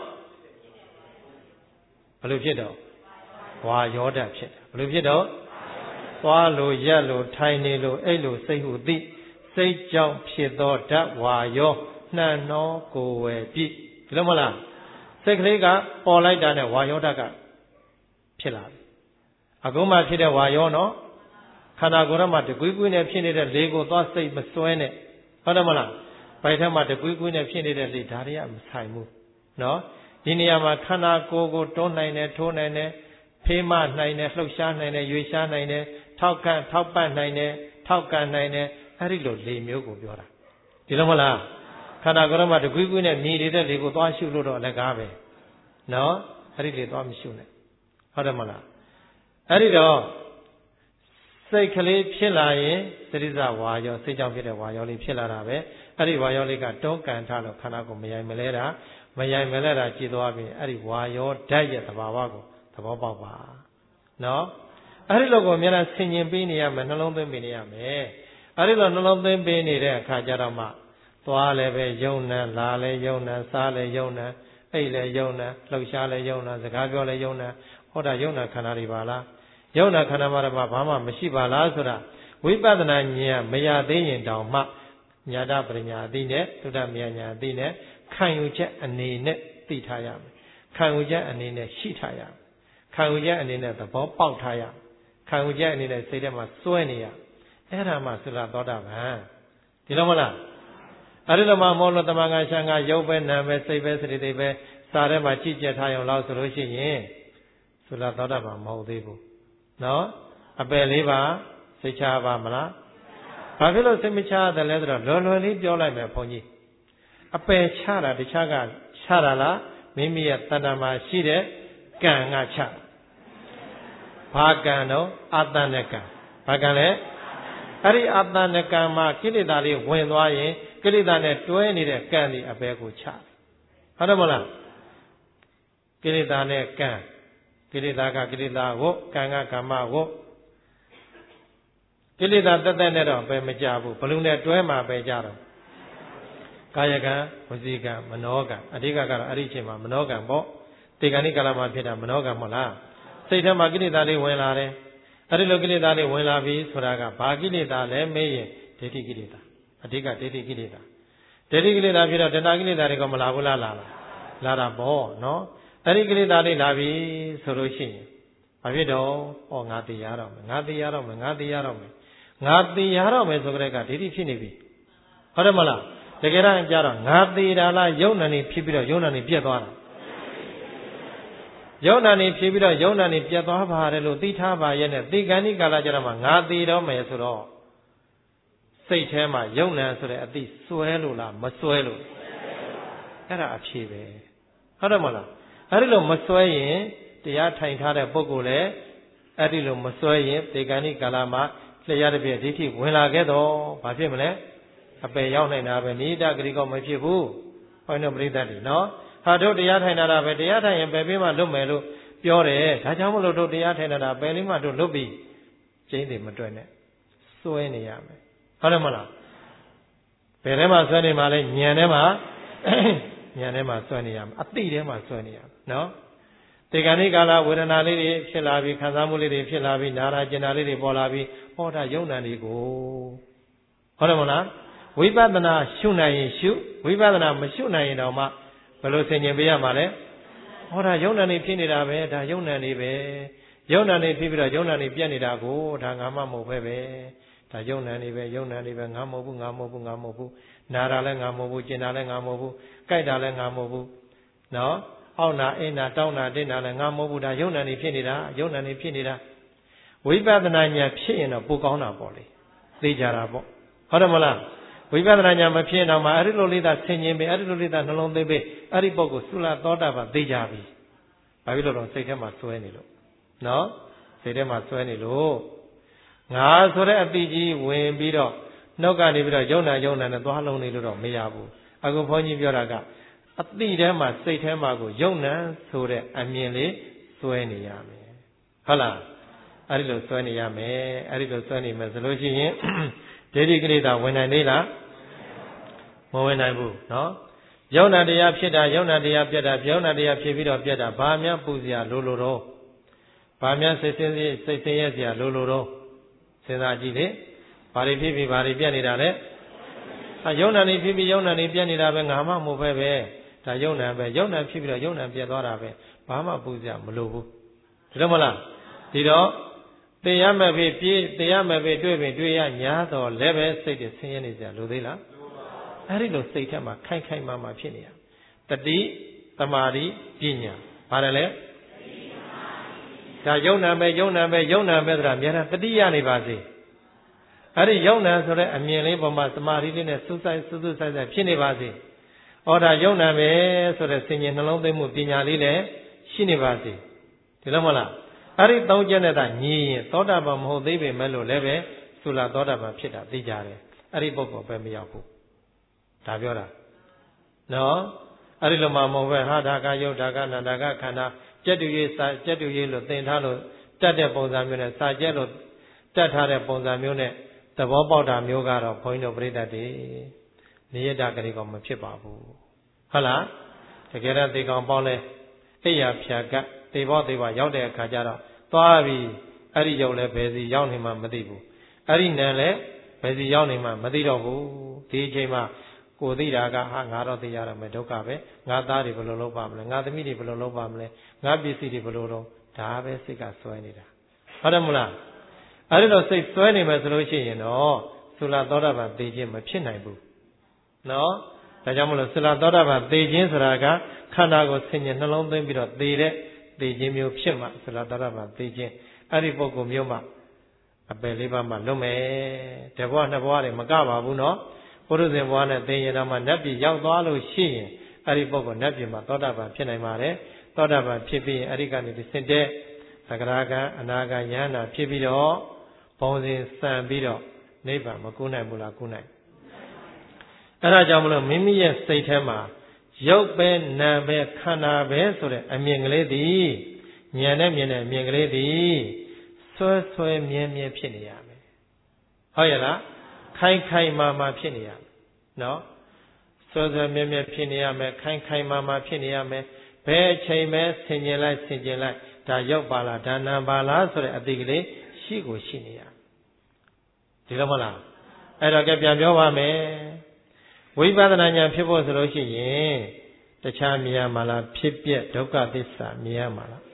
ဘယ်လိုဖြစ်တော့ဝါယောဓာတ်ဖြစ်တယ်ဘယ်လိုဖြစ်တော့သွားလို့ရက်လို့ထိုင်နေလို့အဲ့လိုစိတ်ဟုသိစိတ်ကြောင့်ဖြစ်သောဓာတ်ဝါယောနှံ့နှောကိုယ်ဝယ်ပြီဒီလိုမလားစိတ်ကလေးကပေါ်လိုက်တာနဲ့ဝါယောဓာတ်ကဖြစ်လာပြီအခုမှဖြစ်တဲ့ဝါယောနော်ခန္ဓာကိုယ်ထဲမှာတကွီးကွီးနဲ့ဖြစ်နေတဲ့လေကိုသွားစိတ်မစွဲနဲ့ဟုတ်တယ်မလားဘိုက်ထဲမှာတကွီးကွီးနဲ့ဖြစ်နေတဲ့လေဒါတွေကမဆိုင်ဘူးနော်ဒီနေရာမှာခန္ဓာကိုယ်ကိုတွန်းနိုင်တယ်ထိုးနိုင်တယ်ဖေးမနိုင်တယ်လှုပ်ရှားနိုင်တယ်ရွေ့ရှားနိုင်တယ်ထောက်ပတ်နိုင်တယ်ထောက်ကန်နိုင်တယ်အဲ့ဒီလိုလေမျိုးကိုပြောတာဒီလိုမလားခန္ဓာကိုယ်မှာတကွီးကွီးနဲ့မြည်နေတဲ့လေကိုသွားရှုလို့တော့လည်းကားပဲနော်အဲ့ဒီလေသွားမရှုနဲ့ဟုတ်တယ်မလားအဲ့ဒီတော့စိတ်ကလေးဖြစ်လာရင်သတိစဝါယောစိတ်ကြောင့်ဖြစ်တဲ့ဝါယောလေးဖြစ်လာတာပဲအဲ့ဒီဝါယောလေးကတွန်းကန်ထားလို့ခန္ဓာကိုယ်မယိုင်မလဲတာကြည်သွားပြီအဲ့ဒီဝါယောဓာတ်ရဲ့သဘာဝကိုသဘောပေါက်ပါနော်အဲ့ဒီလိုကိုအများနဲ့ဆင်ញင်ပေးနေရမယ်နှလုံးသွင်းပေးနေရမယ်အဲ့ဒီလိုနှလုံးသွင်းပေးနေတဲ့အခါကျတော့မှသွားလည်းပဲယုံနံလာလည်းယုံနံစားလည်းယုံနံအိတ်လည်းယုံနံလှုပ်ရှားလည်းယုံနံစကားပြောလည်းယုံနံဟောတာယုံနံခန္ဓာတွေပါလားယုံနံခန္ဓာမှာတော့ဘာမှမရှိပါလားဆိုတာဝိပဿနာဉာဏ်မရသေးရင်တောင်မှညာတပညာအသိနဲ့သုဒ္ဓမြညာအသိနဲ့ခံယူချက်အနေနဲ့သိထားရမယ်ခံယူချက်အနေနဲ့ရှိထားရမယ်ခံယူချက်အနေနဲ့သဘောပေါက်ထားရမယ်ခံယူချက်အနေနဲ့စိတ်ထဲမှာစွဲနေရအဲ့ဒါမှသုလသောတာပန်ဒီလိုမလားအဲ့ဒီလိုမှမောလို့တမန်ကရှံကရုပ်ပဲနာပဲစိတ်ပဲစရိတိပဲစာထဲမှာကြည့်ကြထားရုံလောက်ဆိုလို့ရှိရင်သုလသောတာပန်မဟုတ်သေးဘူးနော်အပယ်လေးပါစိတ်ချပါမလားဘာဖြစ်လို့စိတ်မချရတယ်လဲဆိုတော့လွယ်လေးပြောလိုက်မယ်ဘုန်းကြီးအပယ်ချတာတခြားကချတာလားမိမိရဲ့တဏ္ဍာမှာရှိတဲ့ကံကချဘာကံတော့အာတဏကံဘာကံလဲအဲ့ဒီအာတဏကံမှာကိလေသာလေးဝင်သွားရင်ကိလေသာနဲ့တွဲနေတဲ့ကံဒီအပယ်ကိုချဟုတ်တယ်မလားကိလေသာနဲ့ကံကိလေသာကကိလေသာကိုကံကကမ္မကိုကိလေသာတက်တက်နဲ့တော့ပဲမကြဘူးဘလူနဲ့တွဲမှာပဲကြတော့ကာယကံဝစီကံမနောကံအဓိကကတော့အဲ့ဒီအချိန်မှာမနောကံပေါ့တေဂဏိကာလမှာဖြစ်တာမနောကံမဟုတ်လားစိတ်ထဲမှာကိလေသာတွေဝင်လာတယ်အဲ့ဒီလိုကိလေသာတွေဝင်လာပြီဆိုတာကဘာကိလေသာလဲမေးရင်ဒိဋ္ဌိကိလေသာအဓိကဒိဋ္ဌိကိလေသာဖြစ်တော့တဏှာကိလေသာတွေကမလာဘူးလားလာတာပေါ့နော်အဲ့ဒီကိလေသာတွေလာပြီဆိုလို့ရှိရင်ဘာဖြစ်တော့ငါသိရတော့မယ်ဆိုကြတဲ့ကဒိဋ္ဌိဖြစ်နေပြီဟုတ်တယ်မလားတကယ်တော့ကြတော့ငါသိတာလားယုံနာနေဖြစ်ပြီးတော့ယုံနာနေပြတ်သွားတာယုံနာနေဖြစ်ပြီးတော့ယုံနာနေပြတ်သွားပါတယ်လို့သိထားပါရဲ့နဲ့သိကံဒီကာလကြတော့မှငါသိတော့မယ်ဆိုတော့စိတ်ထဲမှာယုံနာဆိုတဲ့အသိစွဲလို့လားမစွဲလို့အဲ့ဒါအဖြေပဲဟုတ်တယ်မလားအဲ့ဒီလိုမစွဲရင်တရားထိုင်ထားတဲ့ပုဂ္ဂိုလ်လည်းအဲ့ဒီလိုမစွဲရင်သေကံဒီကာလမှာလျှက်ရတဲ့ပြည့်ဒိဋ္ဌိဝင်လာခဲ့တော့ဘာဖြစ်မလဲအပယ်ရောက်နိုင်တာပဲနိဒဂရိကောမဖြစ်ဘူးဘုန်းတော်ပရိသတ်တွေနော်ဟာတို့တရားထိုင်တာပဲတရားထိုင်ရင်ပယ်ပြီးမှလွတ်မယ်လို့ပြောတယ်ဒါကြောင့်မလို့တို့တရားထိုင်တာပယ်လေးမှတို့လွတ်ပြီးကျင်းတယ်မတွေ့နဲ့စွဲနေရမယ်ဟုတ်တယ်မလားဘယ်ထဲမှာစွဲနေမှာလဲဉာဏ်ထဲမှာစွဲနေရမယ်အသိထဲမှာစွဲနေရမယ်နော်တေကဏိကာလဝေဒနာလေးတွေဖြစ်လာပြီးခံစားမှုလေးတွေဖြစ်လာပြီးနာရာကျင်နာလေးတွေပေါ်လာပြီးဟောတာယုံနာတွေကိုဟုတ်တယ်မလားဝိပဿနာရှုနိုင်ရင်ရှုဝိပဿနာမရှုနိုင်ရင်တော့မှဘယ်လိုဆင်ခြင်ပေးရမှာလဲဟောတာယုံနာနေဖြစ်နေတာပဲဒါယုံနာနေပဲယုံနာနေဖြစ်ပြီးတော့ယုံနာနေပြက်နေတာကိုဒါငါမှမဟုတ်ပဲဒါယုံနာနေပဲယုံနာနေပဲငါမဟုတ်ဘူးငါမဟုတ်ဘူးငါမဟုတ်ဘူးနာတာလည်းငါမဟုတ်ဘူးကျင်တာလည်းငါမဟုတ်ဘူးကြိုက်တာလည်းငါမဟုတ်ဘူးနော်အောက်နာအိနာတောင်းနာတင်းနာလည်းငါမဟုတ်ဘူးဒါယုံနာနေဖြစ်နေတာယုံနာနေဖြစ်နေတာဝိပဿနာဉာဏ်ဖြစ်ရင်တော့ပိုကောင်းတာပေါ့လေသိကြတာပေါ့ဟုတ်တယ်မလားဝိပဿနာဉာဏ်မဖြစ်ရင်တော့မှအဲ့ဒီလိုလေးသာဆင်ခြင်ပြီးအဲ့ဒီလိုလေးသာနှလုံးသွင်းပြီးအဲ့ဒီပုဂ္ဂိုလ်သုလသောတာပန်သိကြပြီဘာဖြစ်လို့တော့စိတ်ထဲမှာစွဲနေလို့နော်စိတ်ထဲမှာစွဲနေလို့ငါဆိုတဲ့အတိကြီးဝင်ပြီးတော့နှုတ်ကနေပြီးတော့ယုံနာနဲ့သွားလုံးနေလို့တော့မရဘူးအခုဘုန်းကြီးပြောတာကအတိထဲမှာစိတ်ထဲမှာကိုယုံနာဆိုတဲ့အမြင်လေးစွဲနေရမယ်ဟုတ်လားအဲ့ဒီလိုစွဲနေရမယ်အဲ့ဒီလိုစွဲနေမယ်ဆိုလို့ရှိရင်ဒိဋ္ဌိကိလေသာဝင်နိုင်သေးလားမဝင်နိုင်ဘူးနော်ယုံနာတရားဖြစ်တာယုံနာတရားပြတ်တာယုံနာတရားဖြစ်ပြီးတော့ပြတ်တာဘာများပူစရာလိုတော့ဘာများစိတ်ဆင်းရဲစရာလိုတော့စဉ်းစားကြည့်လေဘာတွေဖြစ်ပြီးဘာတွေပြတ်နေတာလဲယုံနာနေဖြစ်ပြီးယုံနာနေပြတ်နေတာပဲငါမှမဟုတ်ပဲဒါယုံနာပဲယုံနာဖြစ်ပြီးတော့ယုံနာပြတ်သွားတာပဲဘာမှပူစရာမလိုဘူးဒီလိုမလားဒီတော့သိရမယ်ပြီပြေးသိရမယ်ပြီတွေ့ပြီတွေ့ရညာတော့လည်းပဲစိတ်တွေဆင်းရဲနေစရာလိုသေးလားအဲ့ဒီလိုစိတ်ထဲမှာခိုင်ခိုင်မာမာဖြစ်နေရတတိသမာဓိပညာပါတယ်လေဒါယုံနာပဲဆိုတာအများအားတတိယနေပါစေအဲ့ဒီယုံနာဆိုတဲ့အမြင်လေးပေါ်မှာသမာဓိလေးနဲ့စူးစိုက်ဖြစ်နေပါစေဩဒါယုံနာပဲဆိုတဲ့ဆင်ញင်နှလုံးသွင်းမှုပညာလေးလည်းရှိနေပါစေဒီလိုမလားအဲ့ဒီသုံးချက်နဲ့သာညီရင်သောတာပန်မဟုတ်သေးပေမဲ့လို့လည်းပဲသုလသောတာပန်ဖြစ်တာသိကြတယ်အဲ့ဒီပုဂ္ဂိုလ်ပဲမရောက်ဘူးဒါပြောတာနော်အဲ့ဒီလိုမှမဟုတ်ပဲဟာဒါကယုတ်ဒါကနာဒါကခန္ဓာကြက်တူရေးလို့သင်ထားလို့တတ်တဲ့ပုံစံမျိုးနဲ့စာကျက်လို့တတ်ထားတဲ့ပုံစံမျိုးနဲ့သဘောပေါက်တာမျိုးကတော့ဘုန်းကြီးတို့ပြိတ္တတွေနိယတကလေးကောင်မဖြစ်ပါဘူးဟုတ်လားတကယ်တော့သေကောင်ပေါင်းလဲအိယာဖြာကသေဘောရောက်တဲ့အခါကျတော့သွားပြီးအဲ့ဒီယုံလဲဘယ်စီရောက်နေမှမသိဘူးအဲ့ဒီနံလဲဘယ်စီရောက်နေမှမသိတော့ဘူးဒီအချိန်မှာကိုသိတာကဟာငါတော့သိရတော့မယ်ဒုက္ခပဲငါသားတွေဘယ်လိုလုပ်ပါမလဲငါသမီးတွေဘယ်လိုလုပ်ပါမလဲငါပစ္စည်းတွေဘယ်လိုတော့ဒါပဲစိတ်ကစွဲနေတာဟုတ်တယ်မလားအဲ့ဒီတော့စိတ်စွဲနေမယ်ဆိုလို့ရှိရင်တော့သုလသောတာပန်သိခြင်းမဖြစ်နိုင်ဘူးနော်ဒါကြောင့်မလို့သုလသောတာပန်သိခြင်းဆိုတာကခန္ဓာကိုဆင်ញင်နှလုံးသွင်းပြီးတော့သိခြင်းမျိုးဖြစ်မှသုလသောတာပန်သိခြင်းအဲ့ဒီပုဂ္ဂိုလ်မျိုးမှအပယ်လေးပါးမှလွတ်မယ်တဘွားနှစ်ဘွားတွေမကပါဘူးနော်ပုရုဇဉ်ဘွားနဲ့သိရင်တော့မှနတ်ပြည်ရောက်သွားလို့ရှိရင်အဲ့ဒီပုဂ္ဂိုလ်နတ်ပြည်မှာသောတာပန်ဖြစ်နိုင်ပါတယ်သောတာပန်ဖြစ်ပြီးရင်အဲ့ဒီကနေဒီစင်တဲ့သဂရာကံအနာကံယန္တာဖြစ်ပြီးတော့ဘုံစဉ်စံပြီးတော့နိဗ္ဗာန်မကူးနိုင်ဘူးလားကူးနိုင်အဲ့ဒါကြောင့်မလို့မိမိရဲ့စိတ်ထဲမှာရုပ်ပဲနာမ်ပဲခန္ဓာပဲဆိုတဲ့အမြင်ကလေးသည်ဉာဏ်နဲ့မြင်တဲ့အမြင်ကလေးသည်ဆွဲမြဲဖြစ်နေရမယ်ဟုတ်ရဲ့လားခိုင်မာဖြစ်နေရမယ်နော်ဆွဲမြဲဖြစ်နေရမယ်ခိုင်မာဖြစ်နေရမယ်ဘယ်အချိန်ပဲဆင်ခြင်လိုက်ဒါရောက်ပါလားဒါနာပါလားဆိုတဲ့အသိကလေးရှိနေရဒီလိုမလားအဲ့တော့ပြန်ပြောပါမယ်ဝိပဿနာဉာဏ်ဖြစ်ဖို့ဆိုလို့ရှိရင်တခြားမြင်ရမှာလားဖြစ်ပြဒုက္ခသစ္စာမြင်ရမှာလား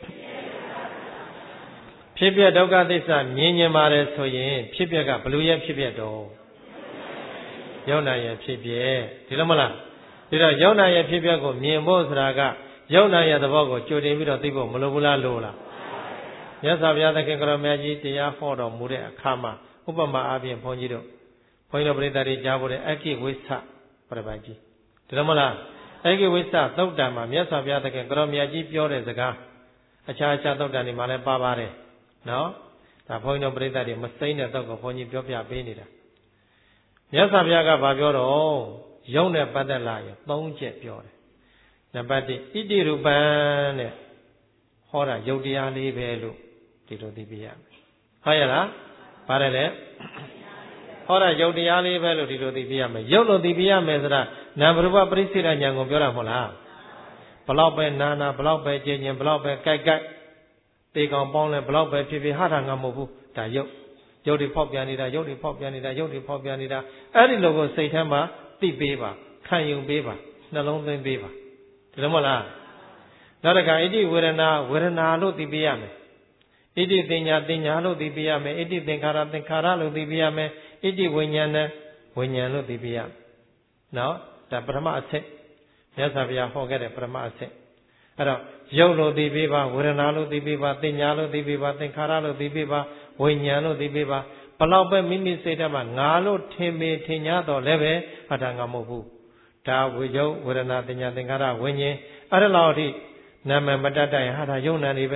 ဖြစ်ပြဒုက္ခသစ္စာမြင်ရင်ပါတယ်ဆိုရင်ဖြစ်ပြကဘလို့ရဲ့ဖြစ်ပြတော့ယုံနာရဲ့ဖြစ်ပြဒီလိုမလားဒီတော့ယုံနာရဲ့ဖြစ်ပြကိုမြင်ဖို့ဆိုတာကယုံနာရဲ့သဘောကိုကြိုတင်ပြီးတော့သိဖို့မလိုဘူးလားလို့လားမြတ်စွာဘုရားသခင်ကတော်မြတ်ကြီးတရားဟောတော်မူတဲ့အခါမှာဥပမာအားဖြင့်ဘုန်းကြီးတို့ပရိသတ်တွေကြားဖို့တဲ့အကိဝိသပရပိုက်ကြီးဒီလိုမလားအကိဝိသသုတ်တံမှာမြတ်စွာဘုရားသခင်ကတော်မြတ်ကြီးပြောတဲ့စကားအခြားသုတ်တံတွေမှာလည်းပါပါတယ်နော်ဒါဘုန်းကြီးတို့ပရိသတ်တွေမစိမ့်တဲ့သုတ်ကိုဘုန်းကြီးပြောပြပေးနေတာမြတ်စွာဘုရားကဗာပြောတော့ယုံနဲ့ပတ်သက်လာရင်၃ချက်ပြောတယ်နံပါတ်1ဣတိရူပံတဲ့ဟောတာယုတ်တရားလေးပဲလို့ဒီလိုသိပြရမယ်ဟုတ်ရဲ့လားပါတယ်လေဟောတာယုတ်တရားလေးပဲလို့ဒီလိုသိပြရမယ်ယုတ်လို့သိပြရမယ်ဆိုတာနာမ်ရူပပရိစ္ဆေဒဉာဏ်ကိုပြောတာမဟုတ်လားဘလောက်ပဲနာနာဘလောက်ပဲကျင်ကျင်ဘလောက်ပဲကြိုက်ကြိုက်တေကောင်ပေါင်းလဲဘလောက်ပဲဖြစ်ဖြစ်ဟာတာငါမဟုတ်ဘူးဒါရုပ်တွေဖောက်ပြန်နေတာရုပ်တွေဖောက်ပြန်နေတာရုပ်တွေဖောက်ပြန်နေတာအဲ့ဒီလိုကိုစိတ်ထဲမှာသိပေးပါခံယူပေးပါနှလုံးသွင်းပေးပါဒီလိုမဟုတ်လားနောက်တစ်ခါဣတိဝေဒနာလို့သိပေးရမယ်ဣတိတင်ညာလို့သိပေးရမယ်ဣတိသင်္ခါရလို့သိပေးရမယ်ဣတိဝိညာဏလို့သိပေးရမယ်နော်ဒါပထမအချက်မြတ်စွာဘုရားဟောခဲ့တဲ့ပထမအချက်အဲ့တော့ရုပ်လို့သိပေးပါဝေဒနာလို့သိပေးပါတင်ညာလို့သိပေးပါသင်္ခါရလို့သိပေးပါဝိညာဉ်လို့သိပေးပါဘလောက်ပဲမိမိစိတ်ထဲမှာငါလို့ထင်ညာတော့လည်းပဲဟာတာငါမဟုတ်ဘူးဒါဝိရုပ်ဝေဒနာတင်ညာသင်္ခါရဝိညာဉ်အဲ့ဒါလောက်အထိနာမည်မတတ်တိုင်ဟာဒါယုံနာနေပဲ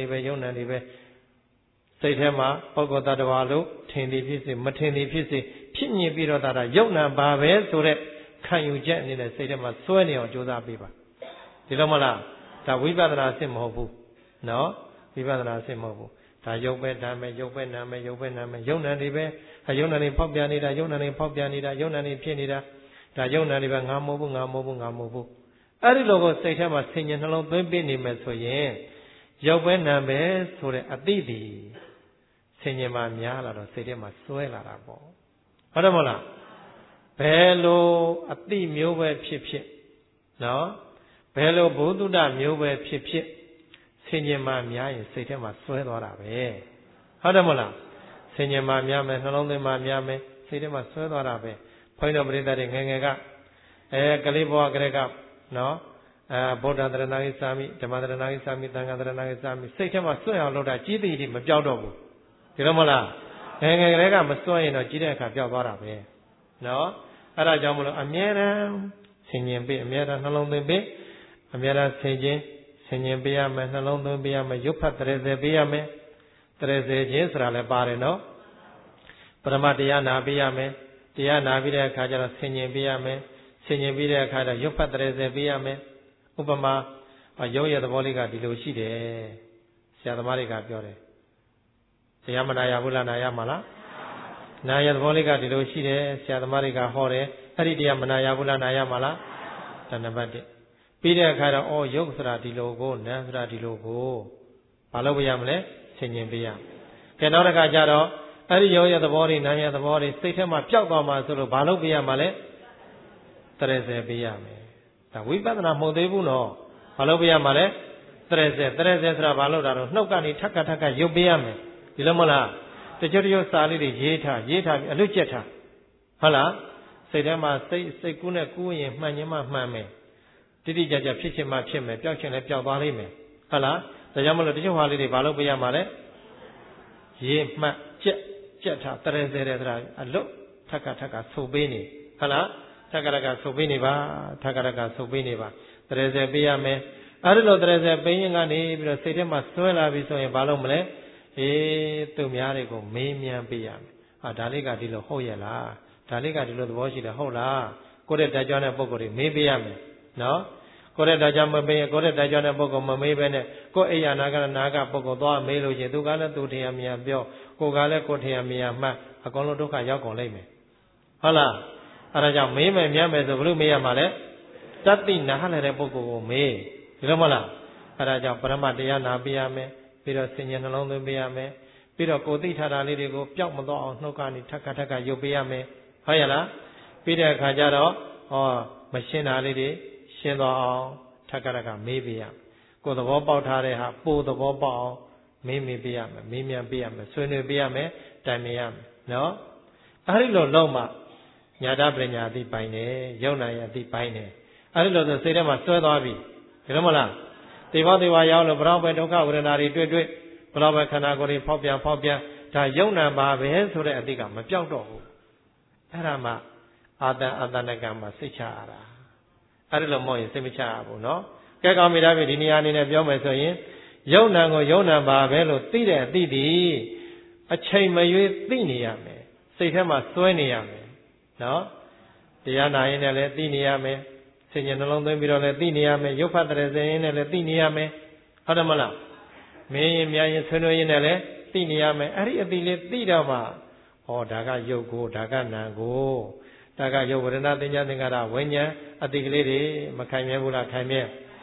စိတ်ထဲမှာပုဂ္ဂိုလ်တ attva လို့ထင်သည်ဖြစ်စေမထင်သည်ဖြစ်စေဖြစ်ညစ်ပြီးတော့ဒါယုံနာပါပဲဆိုတဲ့ခံယူချက်အနေနဲ့စိတ်ထဲမှာစွဲနေအောင်ကြိုးစားပေးပါဒီလိုမလားဒါဝိပဿနာအစစ်မဟုတ်ဘူးနော်ဝိပဿနာအစစ်မဟုတ်ဘူးဒါယုတ်ပဲဓာမယ်ယုတ်ပဲနာမယ်ယုတ်နာနေပဲယုံနာနေဖောက်ပြန်နေတာယုံနာနေဖြစ်နေတာဒါယုံနာနေပဲငါမဟုတ်ဘူးအဲ့ဒီလိုကိုစိတ်ထဲမှာဆင်ញံနှလုံးသွင်းပေးနေမယ်ဆိုရင်ရုပ်ပဲနာပဲဆိုတဲ့အတိတ်ဒီဆင်ញံမှာများလာတော့စိတ်ထဲမှာစွဲလာတာပေါ့ဟုတ်တယ်မဟုတ်လားဘယ်လိုအတိမျိုးပဲဖြစ်နော်ဘယ်လိုဘုဒ္ဓမျိုးပဲဖြစ်ဆင်ញံမှာများရင်စိတ်ထဲမှာစွဲသွားတာပဲဟုတ်တယ်မဟုတ်လားဆင်ញံမှာများမယ်နှလုံးသွင်းမှာများမယ်စိတ်ထဲမှာစွဲသွားတာပဲဘုန်းတော်ပရိသတ်တွေငယ်ငယ်ကကလေးဘဝကလေးကနော်ဗုဒ္ဓသရဏဂိသာမိဓမ္မသရဏဂိသာမိသံဃာသရဏဂိသာမိစိတ်ထဲမှာစွန့်အောင်လုပ်တာကြီးသိတိမပြောက်တော့ဘူးဒီလိုမလားငယ်ငယ်ကလေးကမစွန့်ရင်တော့ကြီးတဲ့အခါပြောက်သွားတာပဲနော်အဲ့ဒါကြောင့်မလို့အမြဲတမ်းဆင်ញင်ပေးအမြဲတမ်းနှလုံးသွင်းပေးအမြဲတမ်းဆင်ញင်ပေးရမယ်နှလုံးသွင်းပေးရမယ်ရုပ်ဖတ်တရေစေပေးရမယ်တရေစေခြင်းဆိုတာလည်းပါတယ်နော်ပရမတရားနာပေးရမယ်တရားနာပြီးတဲ့အခါကျတော့ဆင်ញင်ပေးရမယ်ဆင်ញင်ပြီးတဲ့အခါကျတော့ရုပ်ဖတ်တရေစေပေးရမယ်ဥပမာရုပ်ရဲ့သဘောလေးကဒီလိုရှိတယ်ဆရာသမားတွေကပြောတယ်တရားမနာရဘူးလားနာရမှာလားနာရသဘောလေးကဒီလိုရှိတယ်ဆရာသမားတွေကဟောတယ်အဲ့ဒီတရားမနာရဘူးလားနာရမှာလားဒါနံပါတ်1ပြီးတဲ့အခါတော့ရုပ်ဆိုတာဒီလိုကိုနာဆိုတာဒီလိုကိုဘာလို့ပြရမလဲဆင်ញင်ပေးရကဲနောက်တစ်ခါကျတော့အဲ့ဒီရုပ်ရဲ့သဘောတွေနာရဲ့သဘောတွေစိတ်ထဲမှာပျောက်သွားမှာဆိုလို့ဘာလို့ပြရမှာလဲတရေစေပေးရမယ်ဒါဝိပဿနာမဟုတ်သေးဘူးနော်ဘာလို့ပြရမှာလဲတရေစေဆိုတာဘာလို့တာတော့နှုတ်ကနေထက်ကရုပ်ပေးရမယ်ဒီလိုမဟုတ်လားတချို့စာလေးတွေရေးထားပြီးအလွတ်ကျက်ထားဟုတ်လားစိတ်ထဲမှာစိတ်ကူးနဲ့ကူးရင်မှန်ခြင်းမှမှန်မယ်တိတိကျကျဖြစ်ခြင်းမှဖြစ်မယ်ပျောက်ခြင်းလည်းပျောက်သွားလိမ့်မယ်ဟုတ်လားဒါကြောင့်မလို့တချို့ဟာလေးတွေဘာလို့ပြရမှာလဲရေးမှတ်ကျက်ထားတရေစေတယ်ဆိုတာအလွတ်ထက်ကဆိုပေးနေဟုတ်လားထက်ကဆုပ်ပေးနေပါထက်ကဆုပ်ပေးနေပါတရေစေပေးရမယ်အဲ့ဒီလိုတရေစေပေးရင်ကနေပြီးတော့စိတ်ထဲမှာစွဲလာပြီဆိုရင်ဘာလို့မလဲသူများတွေကိုမေးမြန်းပေးရမယ်ဒါလေးကဒီလိုဟုတ်ရဲ့လားဒါလေးကဒီလိုသဘောရှိတယ်ဟုတ်လားကိုယ့်တဲ့တကြွတဲ့ပုဂ္ဂိုလ်တွေမေးပေးရမယ်နော်ကိုယ့်တဲ့တကြွမပေးရင်ကိုယ့်တဲ့တကြွတဲ့ပုဂ္ဂိုလ်မမေးဘဲနဲ့ကိုယ့်အိယာနာကပုဂ္ဂိုလ်သွားမေးလို့ချင်းသူကလည်းသူထင်ရမြင်ပြောကိုယ်ကလည်းကိုယ်ထင်ရမြင်မှတ်အကုန်လုံးဒုက္ခရောက်ကုန်လိမ့်မယ်ဟုတ်လားအဲ့ဒါကြောင့်မေးမယ်မြတ်မယ်ဆိုဘလို့မေးရမှာလဲတတ္တိနားလည်းတဲ့ပုဂ္ဂိုလ်ကိုမေးဒီလိုမဟုတ်လားအဲ့ဒါကြောင့်ပရမတရားနာပေးရမယ်ပြီးတော့ဆင်ញံနှလုံးသွင်းပေးရမယ်ပြီးတော့ကိုယ်သိထားတာလေးတွေကိုပျောက်မသွားအောင်နှုတ်ကနေထက်ကရုပ်ပေးရမယ်ဟုတ်ရဲ့လားပြီးတဲ့အခါကျတော့မရှင်းတာလေးတွေရှင်းသွားအောင်ထက်ကမေးပေးရကိုယ်သဘောပေါက်ထားတဲ့ဟာပိုသဘောပေါက်အောင်မေးပေးရမယ်မေးမြန်းပေးရမယ်ဆွေးနွေးပေးရမယ်တိုင်ပင်ရမယ်နော်အဲ့ဒီလိုလုံးမှညာတပညာအသိပိုင်းတယ်ယုံနာရအသိပိုင်းတယ်အဲ့ဒီလိုဆိုစိတ်ထဲမှာစွဲသွားပြီဒီလိုမလားတေဝရောက်လို့ဘလောက်ပဲဒုက္ခဝေဒနာတွေတွေ့ဘလောက်ပဲခန္ဓာကိုယ်တွေဖောက်ပြန်ဒါယုံနာပါပဲဆိုတဲ့အသိကမပြောက်တော့ဘူးအဲ့ဒါမှအာတဏကံမှာစိတ်ချရတာအဲ့ဒီလိုမဟုတ်ရင်စိတ်မချရဘူးနော်ကဲကောင်းပြီဒါပြီဒီနေရာအနေနဲ့ပြောမယ်ဆိုရင်ယုံနာကိုယုံနာပါပဲလို့သိတဲ့အသိဒီအချိန်မရွေးသိနေရမယ်စိတ်ထဲမှာစွဲနေရမယ်နော်တရားနာရင်လည်းသိနေရမယ်ဆင်ញံနှလုံးသွင်းပြီးတော့လည်းသိနေရမယ်ရုပ်ဖတ်တဲ့စေရင်လည်းသိနေရမယ်ဟုတ်တယ်မလားမင်းရင်များရင်ဆွေးနွေးရင်လည်းသိနေရမယ်အဲ့ဒီအသိလေးသိတော့မှဒါကရုပ်ကိုဒါကနာကိုဒါကရုပ်ဝေဒနာသင်္ညာသင်္ခါရဝိညာဉ်အသိကလေးတွေမခိုင်မြဲဘူးလားခိုင်မြဲ